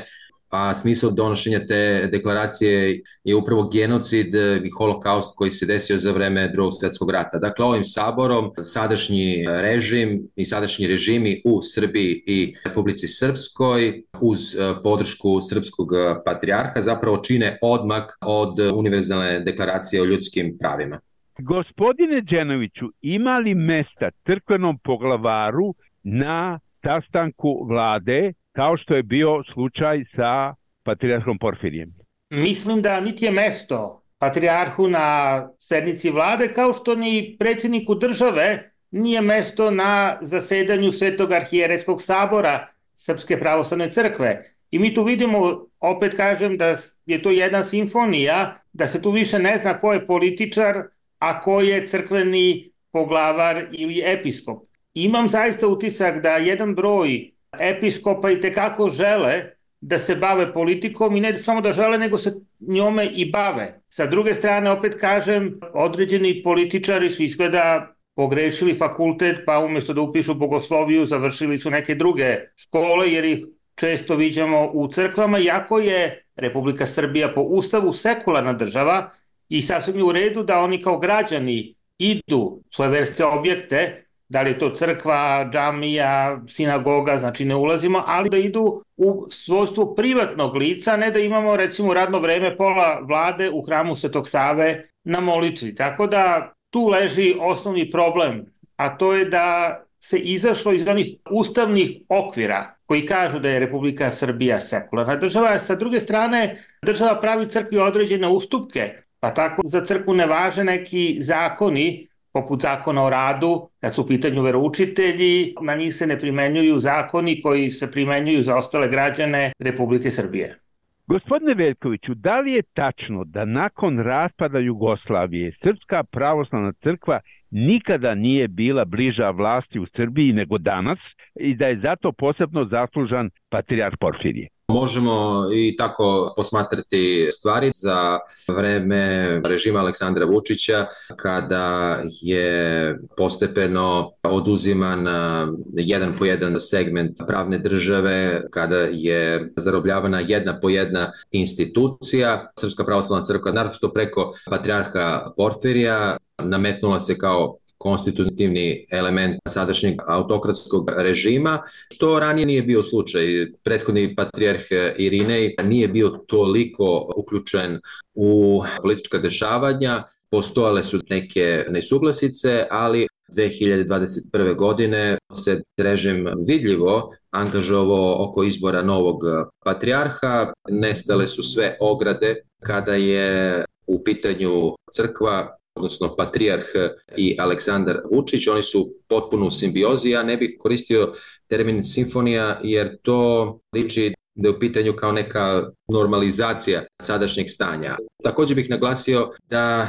a smisao donošenja te deklaracije je upravo genocid i holokaust koji se desio za vreme Drugog svjetskog rata. Dakle, ovim saborom sadašnji režim i sadašnji režimi u Srbiji i Republici Srpskoj uz podršku srpskog patrijarha zapravo čine odmak od univerzalne deklaracije o ljudskim pravima. Gospodine Đenoviću, ima li mesta crkvenom poglavaru na sastanku vlade kao što je bio slučaj sa patrijarhom Porfirijem? Mislim da niti je mesto patrijarhu na sednici vlade, kao što ni predsjedniku države nije mesto na zasedanju Svetog arhijerejskog sabora Srpske pravoslavne crkve. I mi tu vidimo, opet kažem, da je to jedna simfonija, da se tu više ne zna ko je političar, a ko je crkveni poglavar ili episkop. Imam zaista utisak da jedan broj episkopa i tekako žele da se bave politikom i ne samo da žele, nego se njome i bave. Sa druge strane, opet kažem, određeni političari su izgleda pogrešili fakultet, pa umjesto da upišu bogosloviju, završili su neke druge škole, jer ih često viđamo u crkvama, iako je Republika Srbija po ustavu sekularna država i sasvim je u redu da oni kao građani idu u svoje verske objekte, da li je to crkva, džamija, sinagoga, znači ne ulazimo, ali da idu u svojstvo privatnog lica, ne da imamo recimo radno vreme pola vlade u hramu Svetog Save na molitvi. Tako da tu leži osnovni problem, a to je da se izašlo iz onih ustavnih okvira koji kažu da je Republika Srbija sekularna država, a sa druge strane država pravi crkvi određene ustupke, pa tako za crkvu ne važe neki zakoni, poput zakona o radu, kad su u pitanju veroučitelji, na njih se ne primenjuju zakoni koji se primenjuju za ostale građane Republike Srbije. Gospodine Veljkoviću, da li je tačno da nakon raspada Jugoslavije Srpska pravoslavna crkva nikada nije bila bliža vlasti u Srbiji nego danas i da je zato posebno zaslužan patrijarh Porfirije? Možemo i tako posmatrati stvari za vreme režima Aleksandra Vučića, kada je postepeno oduziman jedan po jedan segment pravne države, kada je zarobljavana jedna po jedna institucija. Srpska pravoslavna crkva, naročito preko patrijarha Porfirija, nametnula se kao konstitutivni element sadašnjeg autokratskog režima, što ranije nije bio slučaj. Prethodni patrijarh Irinej nije bio toliko uključen u politička dešavanja, postojale su neke nesuglasice, ali dve hiljade dvadeset prve. godine se režim vidljivo angažovao oko izbora novog patrijarha, nestale su sve ograde kada je u pitanju crkva, odnosno patrijarh i Aleksandar Vučić. Oni su potpuno u simbiozi. Ja ne bih koristio termin simfonija jer to liči da je u pitanju kao neka normalizacija sadašnjeg stanja. Također bih naglasio da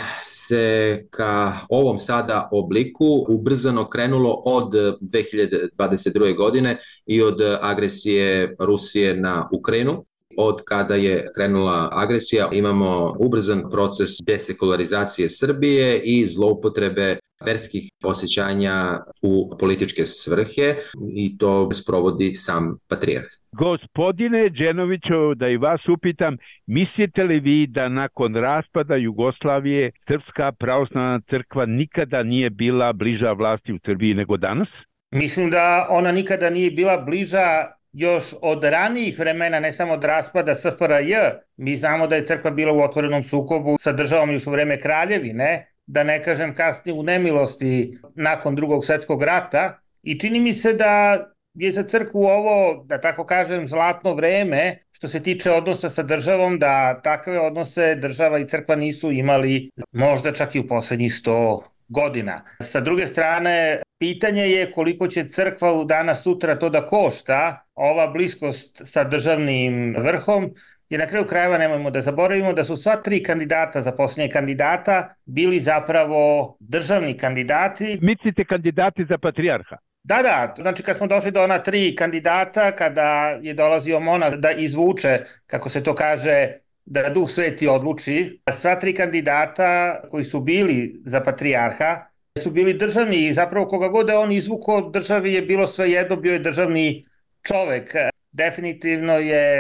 se ka ovom sada obliku ubrzano krenulo od dve hiljade dvadeset druge. godine i od agresije Rusije na Ukrajinu. Od kada je krenula agresija imamo ubrzan proces desekularizacije Srbije i zloupotrebe verskih osjećanja u političke svrhe i to sprovodi sam patrijarh. Gospodine Đenoviću, da i vas upitam, mislite li vi da nakon raspada Jugoslavije Srpska pravoslavna crkva nikada nije bila bliža vlasti u Srbiji nego danas? Mislim da ona nikada nije bila bliža još od ranijih vremena, ne samo od raspada S F R J. Mi znamo da je crkva bila u otvorenom sukobu sa državom još u vreme kraljevine, da ne kažem kasnije u nemilosti nakon Drugog svjetskog rata. I čini mi se da je za crkvu ovo, da tako kažem, zlatno vreme što se tiče odnosa sa državom, da takve odnose država i crkva nisu imali možda čak i u posljednjih sto godina. Sa druge strane, pitanje je koliko će crkva danas sutra to da košta, ova bliskost sa državnim vrhom, jer na kraju krajeva nemojmo da zaboravimo da su sva tri kandidata za posljednje kandidata bili zapravo državni kandidati. Mislite kandidati za patrijarha? Da, da, znači kad smo došli do ona tri kandidata, kada je dolazio monah da izvuče, kako se to kaže, da Duh Sveti odluči, sva tri kandidata koji su bili za patrijarha su bili državni i zapravo koga god je on izvukao državi je bilo svejedno, bio je državni čovek. Definitivno je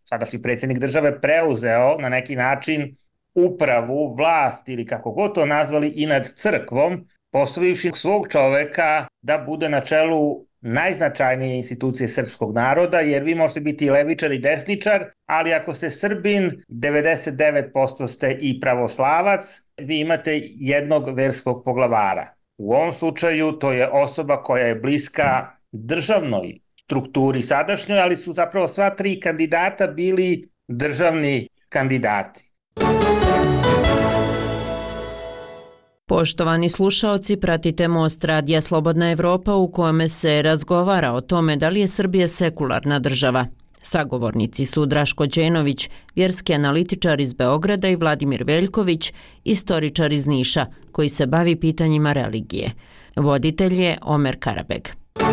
sadašnji predsjednik države preuzeo na neki način upravu, vlast ili kako god to nazvali i nad crkvom, postavivši svog čoveka da bude na čelu najznačajnije institucije srpskog naroda, jer vi možete biti i levičar i desničar, ali ako ste Srbin, devedeset devet posto ste i pravoslavac, vi imate jednog verskog poglavara. U ovom slučaju to je osoba koja je bliska državnoj strukturi sadašnjoj, ali su zapravo sva tri kandidata bili državni kandidati. Poštovani slušaoci, pratite Most radija Slobodna Evropa u kome se razgovara o tome da li je Srbija sekularna država. Sagovornici su Draško Đenović, vjerski analitičar iz Beograda i Vladimir Veljković, istoričar iz Niša, koji se bavi pitanjima religije. Voditelj je Omer Karabeg.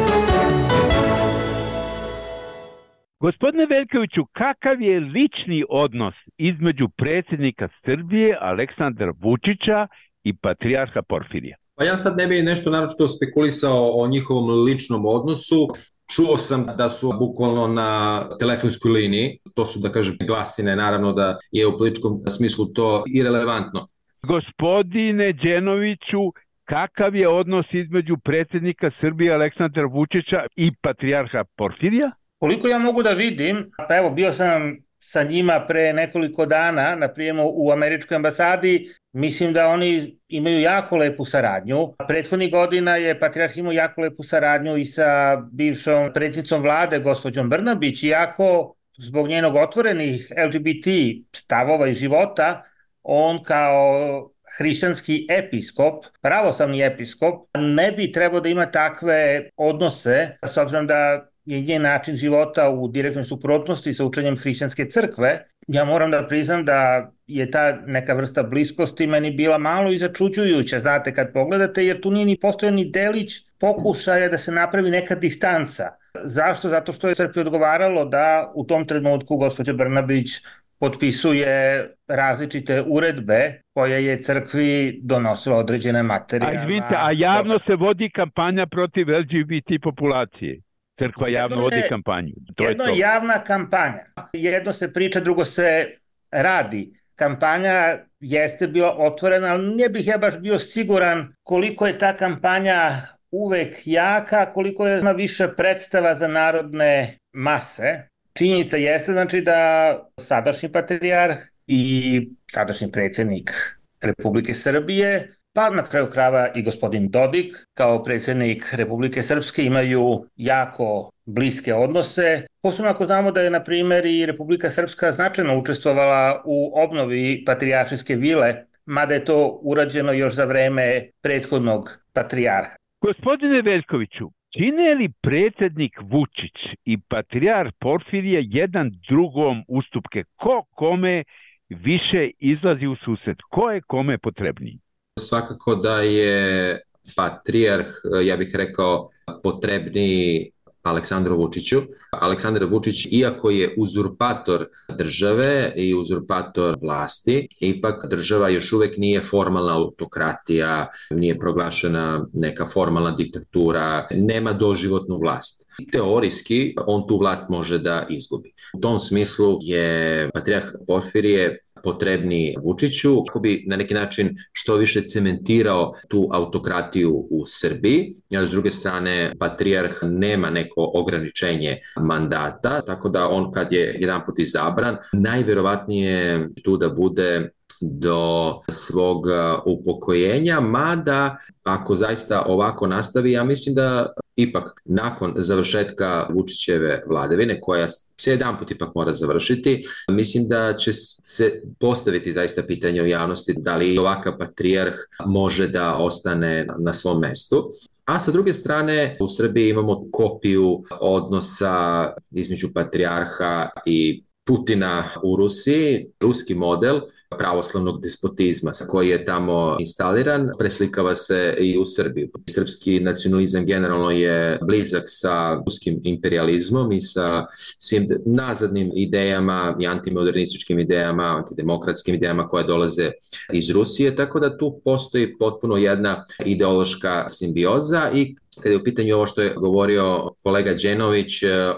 Gospodine Veljkoviću, kakav je lični odnos između predsjednika Srbije Aleksandra Vučića i patrijarha Porfirija? Pa ja sad ne bih nešto naročito spekulisao o njihovom ličnom odnosu. Čuo sam da su bukvalno na telefonskoj liniji, to su da kažem glasine, naravno da je u političkom smislu to irelevantno. Gospodine Đenoviću, kakav je odnos između predsjednika Srbije Aleksandra Vučića i patrijarha Porfirija? Koliko ja mogu da vidim, pa evo bio sam sa njima pre nekoliko dana na prijemu u američkoj ambasadi, mislim da oni imaju jako lepu saradnju. Prethodnih godina je patrijarh imao jako lepu saradnju i sa bivšom predsjednicom vlade, gospođom Brnabić, iako zbog njenog otvorenih L G B T stavova i života, on kao hrišćanski episkop, pravoslavni episkop, ne bi trebao da ima takve odnose, s obzirom da je njen način života u direktnoj suprotnosti sa učenjem hrišćanske crkve. Ja moram da priznam da je ta neka vrsta bliskosti meni bila malo i začuđujuća, znate, kad pogledate, jer tu nije ni postojao ni delić pokušaja da se napravi neka distanca. Zašto? Zato što je crkvi odgovaralo da u tom trenutku gospođa Brnabić potpisuje različite uredbe koje je crkvi donosila određene materijalne. A izvinite, a javno se vodi kampanja protiv L G B T populacije. Crkva javno vodi kampanju. To jedno je to. javna kampanja. Jedno se priča, drugo se radi. Kampanja jeste bila otvorena, ali ne bih ja baš bio siguran koliko je ta kampanja uvek jaka, koliko je više predstava za narodne mase. Činjenica jeste znači da sadašnji patrijarh i sadašnji predsjednik Republike Srbije, pa na kraju krajeva i gospodin Dodik kao predsjednik Republike Srpske imaju jako bliske odnose. Posebno ako znamo da je, na primjer, i Republika Srpska značajno učestvovala u obnovi patrijaršijske vile, mada je to urađeno još za vreme prethodnog patrijarha. Gospodine Veljkoviću, čine li predsjednik Vučić i patrijarh Porfirije jedan drugom ustupke? Ko kome više izlazi u susret? Ko je kome potrebniji? Svakako da je patrijarh, ja bih rekao, potrebniji Aleksandru Vučiću. Aleksandar Vučić, iako je uzurpator države i uzurpator vlasti, ipak država još uvek nije formalna autokratija, nije proglašena neka formalna diktatura, nema doživotnu vlast. Teorijski on tu vlast može da izgubi. U tom smislu je patrijarh Porfirije potrebni Vučiću, kako bi na neki način što više cementirao tu autokratiju u Srbiji. S druge strane, patrijarh nema neko ograničenje mandata, tako da on kad je jedanput izabran, najvjerovatnije tu da bude do svog upokojenja, mada ako zaista ovako nastavi, ja mislim da ipak nakon završetka Vučićeve vladavine, koja se jedan put ipak mora završiti, mislim da će se postaviti zaista pitanje u javnosti da li ovakav patrijarh može da ostane na svom mestu. A sa druge strane, u Srbiji imamo kopiju odnosa između patrijarha i Putina u Rusiji, ruski model pravoslavnog despotizma koji je tamo instaliran, preslikava se i u Srbiju. Srpski nacionalizam generalno je blizak sa ruskim imperializmom i sa svim nazadnim idejama i antimodernističkim idejama, antidemokratskim idejama koje dolaze iz Rusije, tako da tu postoji potpuno jedna ideološka simbioza i kada je u pitanju ovo što je govorio kolega Đenović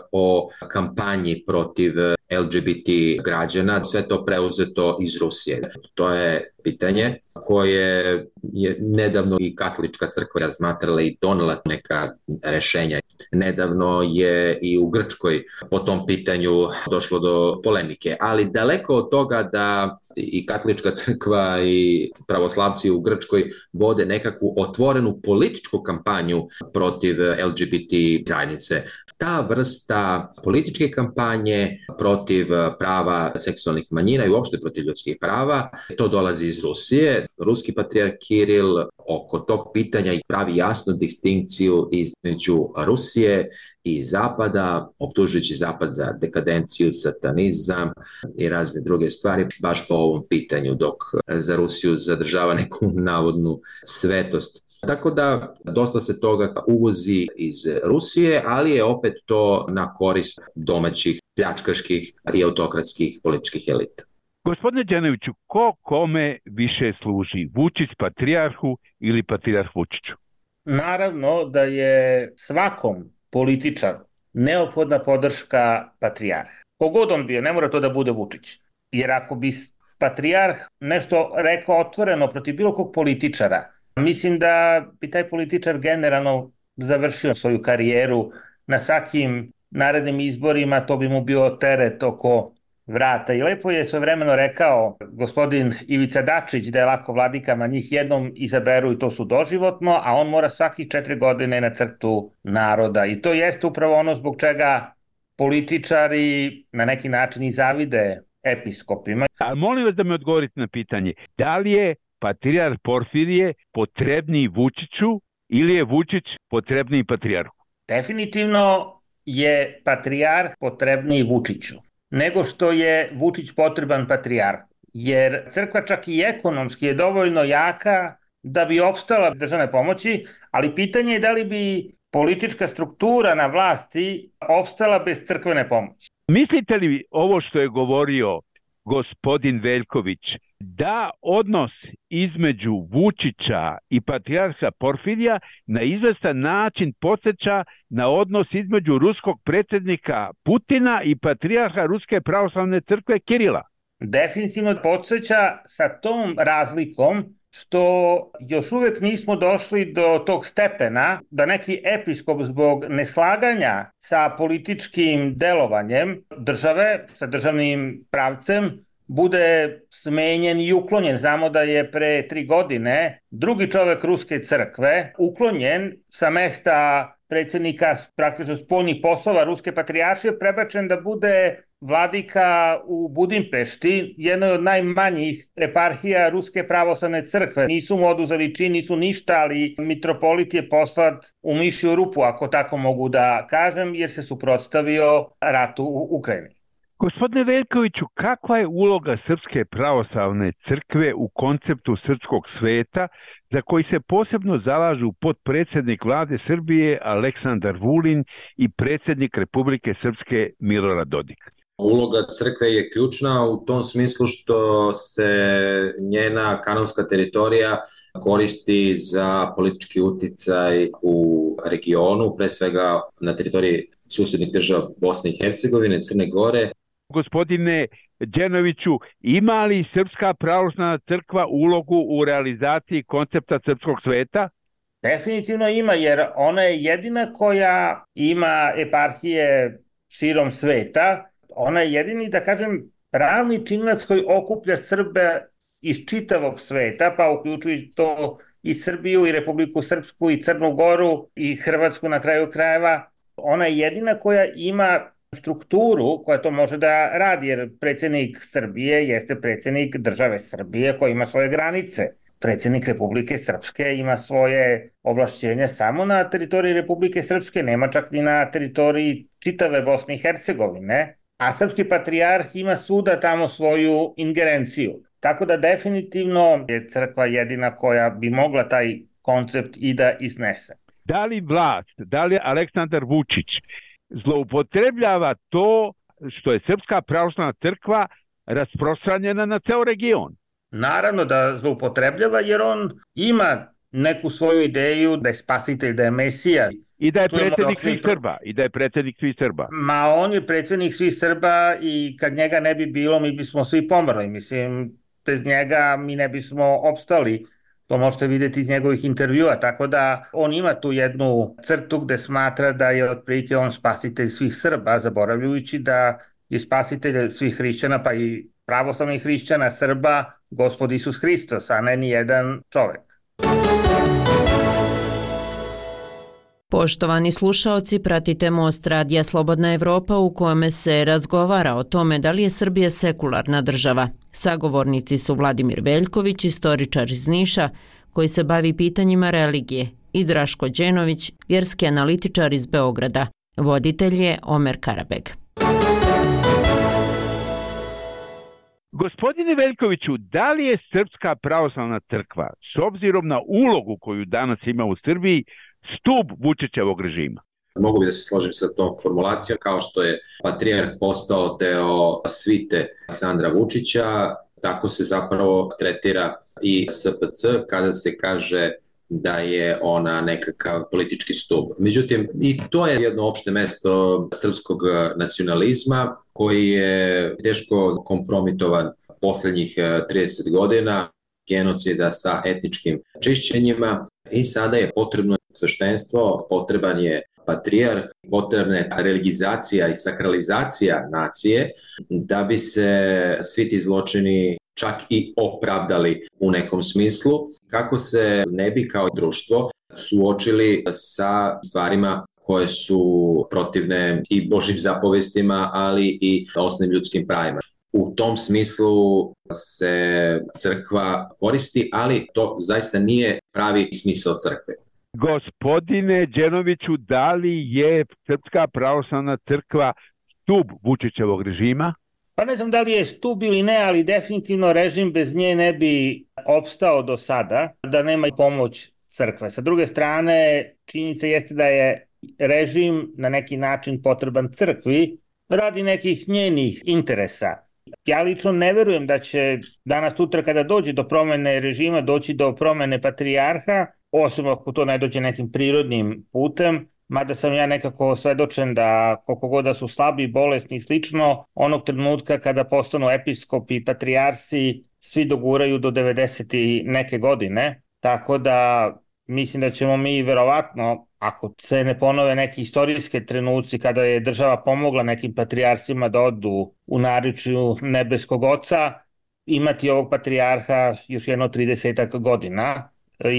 o kampanji protiv L G B T građana, sve to preuzeto iz Rusije. To je pitanje koje je nedavno i katolička crkva razmatrala i donela neka rešenja. Nedavno je i u Grčkoj po tom pitanju došlo do polemike, ali daleko od toga da i katolička crkva i pravoslavci u Grčkoj vode nekakvu otvorenu političku kampanju protiv L G B T zajednice. Ta vrsta političke kampanje protiv prava seksualnih manjina i uopšte protiv ljudskih prava, to dolazi iz Rusije. Ruski patrijarh Kiril oko tog pitanja pravi jasnu distinkciju između Rusije i Zapada, optužujući Zapad za dekadenciju, satanizam i razne druge stvari, baš po ovom pitanju, dok za Rusiju zadržava neku navodnu svetost. Tako da dosta se toga uvozi iz Rusije, ali je opet to na korist domaćih pljačkaških i autokratskih političkih elita. Gospodine Đenoviću, ko kome više služi? Vučić patrijarhu ili patrijarh Vučiću? Naravno da je svakom političaru neophodna podrška patrijarha. Kogod on bio, ne mora to da bude Vučić. Jer ako bi patrijarh nešto rekao otvoreno protiv bilo kog političara, mislim da bi taj političar generalno završio svoju karijeru na svakim narednim izborima, to bi mu bio teret oko vrata. I lepo je svojevremeno rekao gospodin Ivica Dačić da je lako vladikama, njih jednom izaberu i to su doživotno, a on mora svakih četiri godine na crtu naroda. I to jeste upravo ono zbog čega političari na neki način i zavide episkopima. A molim vas da me odgovorite na pitanje, da li je patrijarh Porfirije potrebniji Vučiću ili je Vučić potrebniji patrijarhu? Definitivno je patrijarh potrebniji Vučiću nego što je Vučić potreban patrijarhu. Jer crkva čak i ekonomski je dovoljno jaka da bi opstala državne pomoći, ali pitanje je da li bi politička struktura na vlasti opstala bez crkvene pomoći. Mislite li ovo što je govorio gospodin Veljković, da odnos između Vučića i patrijarha Porfirija na izvestan način podsjeća na odnos između ruskog predsjednika Putina i patrijarha Ruske pravoslavne crkve Kirila? Definitivno podsjeća sa tom razlikom što još uvijek nismo došli do tog stepena da neki episkop zbog neslaganja sa političkim delovanjem države, sa državnim pravcem, bude smenjen i uklonjen. Znamo da je pre tri godine drugi čovjek Ruske crkve uklonjen sa mesta predsjednika praktično spoljnih poslova Ruske patrijaršije, prebačen da bude vladika u Budimpešti, jednoj od najmanjih eparhija Ruske pravoslavne crkve. Nisu mu oduzeli čin, nisu ništa, ali mitropolit je poslat u mišju rupu, ako tako mogu da kažem, jer se suprotstavio ratu u Ukrajini. Gospodine Veljkoviću, kakva je uloga Srpske pravoslavne crkve u konceptu srpskog sveta za koji se posebno zalažu potpredsjednik vlade Srbije Aleksandar Vulin i predsjednik Republike Srpske Milorad Dodik? Uloga crkve je ključna u tom smislu što se njena kanonska teritorija koristi za politički uticaj u regionu, pre svega na teritoriji susjednih država Bosne i Hercegovine, Crne Gore. Gospodine Đenoviću, ima li Srpska pravoslavna crkva ulogu u realizaciji koncepta srpskog sveta? Definitivno ima, jer ona je jedina koja ima eparhije širom sveta. Ona je jedini, da kažem, pravni činilac koji okuplja Srbe iz čitavog sveta, pa uključujući to i Srbiju, i Republiku Srpsku, i Crnu Goru, i Hrvatsku na kraju krajeva. Ona je jedina koja ima strukturu koja to može da radi, jer predsjednik Srbije jeste predsjednik države Srbije koja ima svoje granice. Predsjednik Republike Srpske ima svoje ovlašćenje samo na teritoriji Republike Srpske, nema čak ni na teritoriji čitave Bosne i Hercegovine, a srpski patrijarh ima svuda tamo svoju ingerenciju. Tako da definitivno je crkva jedina koja bi mogla taj koncept i da iznese. Da li vlast, da li Aleksandar Vučić zloupotrebljava to što je Srpska pravoslavna crkva rasprostranjena na ceo region? Naravno da zloupotrebljava, jer on ima neku svoju ideju da je spasitelj, da je Mesija. I da je predsjednik svih Srba. I da je predsjednik svih Srba. Ma on je predsjednik svih Srba i kad njega ne bi bilo, mi bismo svi pomrli. Mislim, bez njega mi ne bismo opstali. To možete vidjeti iz njegovih intervjua, tako da on ima tu jednu crtu gde smatra da je otprilike on spasitelj svih Srba, zaboravljajući da je spasitelj svih hrišćana, pa i pravoslavnih hrišćana, Srba, Gospod Isus Hristos, a ne ni jedan čovek. Poštovani slušaoci, pratite Most radija Slobodna Evropa u kome se razgovara o tome da li je Srbija sekularna država. Sagovornici su Vladimir Veljković, istoričar iz Niša, koji se bavi pitanjima religije, i Draško Đenović, vjerski analitičar iz Beograda. Voditelj je Omer Karabeg. Gospodine Veljkoviću, da li je Srpska pravoslavna crkva, s obzirom na ulogu koju danas ima u Srbiji, stup Vučićevog režima? Mogu bi da se složim sa tom formulacijom, kao što je patrijarh postao deo svite Aleksandra Vučića, tako se zapravo tretira i S P C kada se kaže da je ona nekakav politički stup. Međutim, i to je jedno opšte mesto srpskog nacionalizma koji je teško kompromitovan poslednjih trideset godina, genocida sa etničkim čišćenjima, i sada je potrebno sveštenstvo, potreban je patrijarh, potrebna je religizacija i sakralizacija nacije da bi se svi ti zločini čak i opravdali u nekom smislu, kako se ne bi kao društvo suočili sa stvarima koje su protivne i Božjim zapovestima, ali i osnovnim ljudskim pravima. U tom smislu se crkva koristi, ali to zaista nije pravi smisao crkve. Gospodine Đenoviću, da li je Srpska pravoslavna crkva stup Vučićevog režima? Pa ne znam da li je stup ili ne, ali definitivno režim bez nje ne bi opstao do sada, da nema pomoć crkve. Sa druge strane, činjenica jeste da je režim na neki način potreban crkvi radi nekih njenih interesa. Ja lično ne verujem da će danas sutra kada dođe do promene režima doći do promene patrijarha, osim ako to ne dođe nekim prirodnim putem, mada sam ja nekako svedočen da koliko god da su slabi, bolesni i slično, onog trenutka kada postanu episkopi i patrijarsi, svi doguraju do devedeset i neke godine, tako da mislim da ćemo mi verovatno, ako se ne ponove neki istorijske trenuci kada je država pomogla nekim patrijarsima da odu u naričju nebeskog oca, imati ovog patrijarha još jedno tridesetak godina.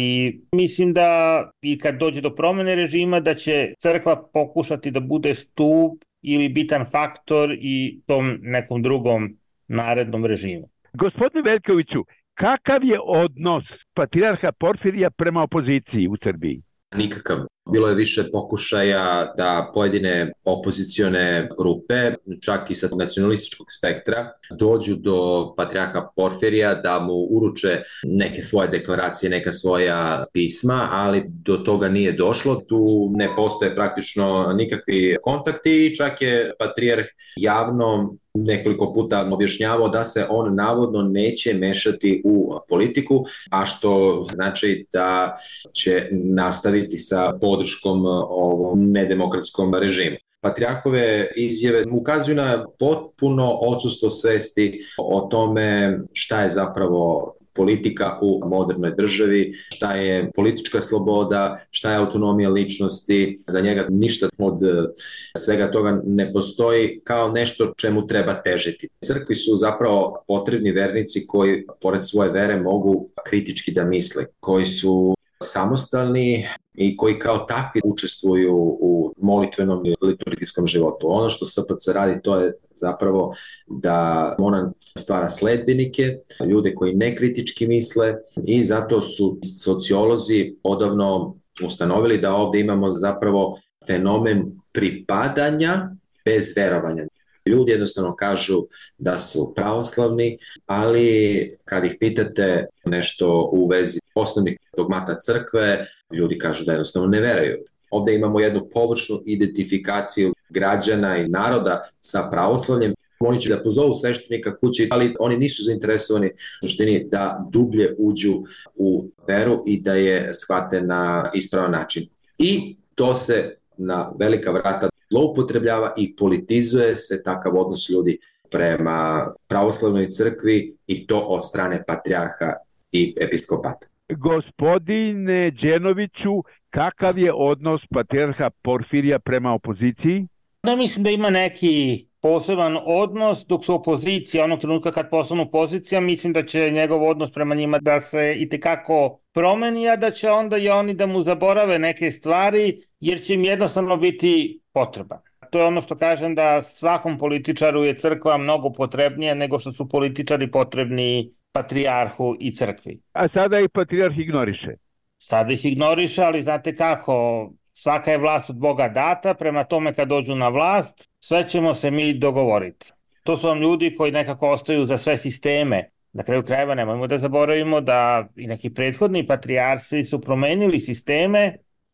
I mislim da i kad dođe do promene režima da će crkva pokušati da bude stup ili bitan faktor i tom nekom drugom narednom režimu. Gospodine Veljkoviću, kakav je odnos patrijarha Porfirija prema opoziciji u Srbiji? Nikakav. Bilo je više pokušaja da pojedine opozicione grupe, čak i sa nacionalističkog spektra, dođu do patrijarha Porfirija da mu uruče neke svoje deklaracije, neka svoja pisma, ali do toga nije došlo. Tu ne postoje praktično nikakvi kontakti i čak je patrijarh javno nekoliko puta objašnjavao da se on navodno neće mešati u politiku, a što znači da će nastaviti sa podrškom ovom nedemokratskom režimu. Patrijarhove izjave ukazuju na potpuno odsustvo svesti o tome šta je zapravo politika u modernoj državi, šta je politička sloboda, šta je autonomija ličnosti. Za njega ništa od svega toga ne postoji kao nešto čemu treba težiti. Crkvi su zapravo potrebni vernici koji pored svoje vere mogu kritički da misle, koji su samostalni i koji kao takvi učestvuju u molitvenom i liturgijskom životu. Ono što S P C radi to je zapravo da ona stvara sledbenike, ljude koji ne kritički misle, i zato su sociolozi odavno ustanovili da ovde imamo zapravo fenomen pripadanja bez verovanja. Ljudi jednostavno kažu da su pravoslavni, ali kad ih pitate nešto u vezi osnovnih dogmata crkve, ljudi kažu da jednostavno ne veruju. Ovde imamo jednu površnu identifikaciju građana i naroda sa pravoslavljem, Oni će da pozovu sveštenika kući, ali oni nisu zainteresovani u suštini da dublje uđu u veru i da je shvate na ispravan način. I to se na velika vrata zloupotrebljava i politizuje se takav odnos ljudi prema pravoslavnoj crkvi i to od strane patrijarha i episkopata. Gospodine Đenoviću, kakav je odnos patrijarha Porfirija prema opoziciji? Da, mislim da ima neki poseban odnos, dok su opozicija, onog trenutka kad postanu opozicija, mislim da će njegov odnos prema njima da se itekako promeni, a da će onda i oni da mu zaborave neke stvari, jer će im jednostavno biti potreban. To je ono što kažem, da svakom političaru je crkva mnogo potrebnija nego što su političari potrebni patrijarhu i crkvi. A sada ih patrijarh ignoriše? Sada ih ignoriše, ali znate kako, svaka je vlast od Boga data, prema tome kad dođu na vlast, sve ćemo se mi dogovoriti. To su vam ljudi koji nekako ostaju za sve sisteme. Na kraju krajeva nemojmo da zaboravimo da i neki prethodni patrijarsi su promenili sisteme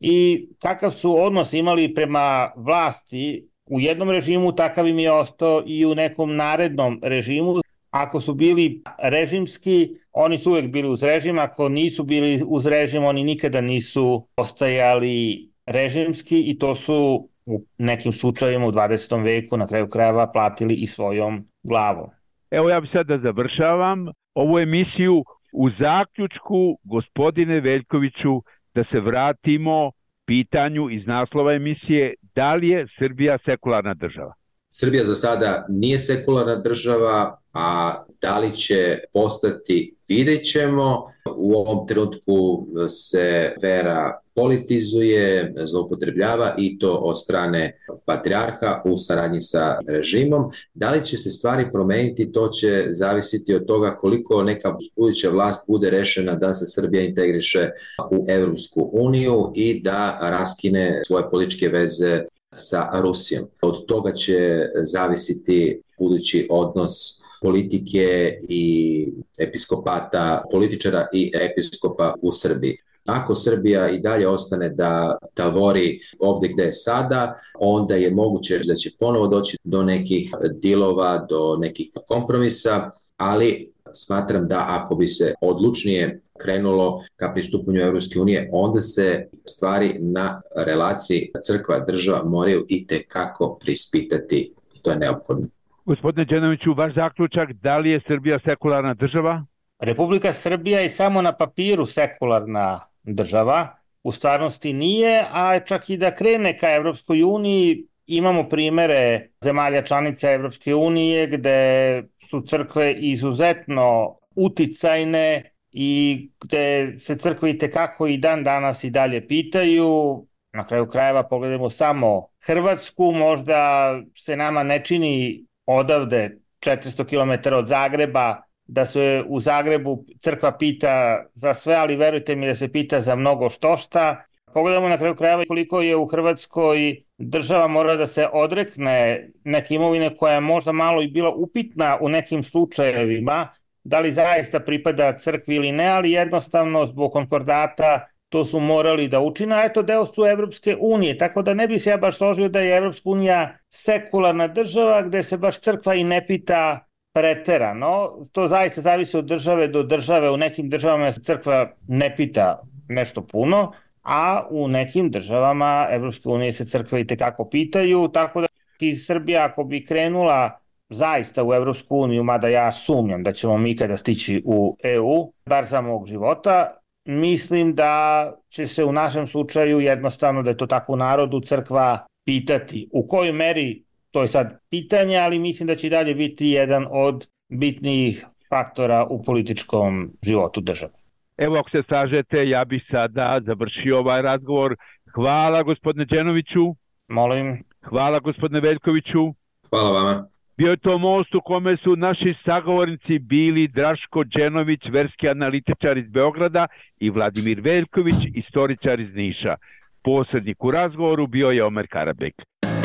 i kakav su odnos imali prema vlasti u jednom režimu, takav im je ostao i u nekom narednom režimu. Ako su bili režimski, oni su uvek bili uz režim, ako nisu bili uz režim, oni nikada nisu ostajali režimski i to su u nekim slučajima u dvadesetom veku na kraju krajeva platili i svojom glavom. Evo ja bih sad da završavam ovu emisiju u zaključku, gospodine Veljkoviću, da se vratimo pitanju iz naslova emisije, da li je Srbija sekularna država? Srbija za sada nije sekularna država, a da li će postati, vidjet ćemo. U ovom trenutku se vera politizuje, zloupotrebljava i to od strane patrijarha u saradnji sa režimom. Da li će se stvari promeniti, to će zavisiti od toga koliko neka buduća vlast bude rešena da se Srbija integriše u Evropsku uniju i da raskine svoje političke veze sa Rusijom. Od toga će zavisiti budući odnos politike i episkopata, političara i episkopa u Srbiji. Ako Srbija i dalje ostane da tavori ovdje gde je sada, onda je moguće da će ponovo doći do nekih dilova, do nekih kompromisa, ali smatram da ako bi se odlučnije krenulo ka pristupanju Evropske unije, onda se stvari na relaciji crkva-država moraju i tekako prispitati. To je neophodno. Gospodine Đenoviću, vaš zaključak, da li je Srbija sekularna država? Republika Srbija je samo na papiru sekularna država, u stvarnosti nije, a čak i da krene ka Evropskoj uniji, imamo primere zemalja članica Evropske unije gde su crkve izuzetno uticajne i gde se crkve itekako i dan danas i dalje pitaju. Na kraju krajeva pogledamo samo Hrvatsku, možda se nama ne čini odavde četiristo kilometara od Zagreba da se u Zagrebu crkva pita za sve, ali verujte mi da se pita za mnogo štošta. Pogledamo na kraju krajeva koliko je u Hrvatskoj država mora da se odrekne neke imovine koja je možda malo i bila upitna u nekim slučajevima, da li zaista pripada crkvi ili ne, ali jednostavno zbog konkordata to su morali da učine, a eto deo su Evropske unije, tako da ne bi se ja baš složio da je Evropska unija sekularna država gde se baš crkva i ne pita preterano. To zaista zavisi od države do države, u nekim državama se crkva ne pita nešto puno, a u nekim državama Evropske unije se crkve i tekako pitaju, tako da i Srbija ako bi krenula zaista u Evropsku uniju, mada ja sumnjam da ćemo mi ikada stići u E U, bar za mog života, mislim da će se u našem slučaju jednostavno, da je to tako u narodu, crkva pitati. U kojoj meri, to je sad pitanje, ali mislim da će i dalje biti jedan od bitnijih faktora u političkom životu države. Evo, ako se slažete, ja bih sada završio ovaj razgovor. Hvala gospodine Đenoviću. Molim. Hvala gospodine Veljkoviću. Hvala vama. Bio je to most u kome su naši sagovornici bili Draško Đenović, verski analitičar iz Beograda, i Vladimir Veljković, istoričar iz Niša. Posrednik u razgovoru bio je Omer Karabek.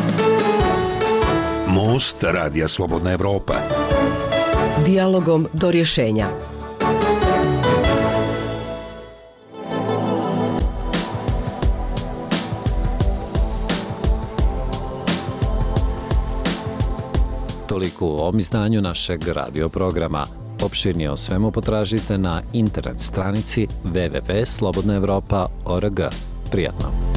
Most Radija Slobodna Evropa. Dijalogom do rješenja. Toliko u ovom izdanju našeg radio programa. Opširnije o svemu potražite na internet stranici w w w tačka slobodna evropa tačka org. Prijatno!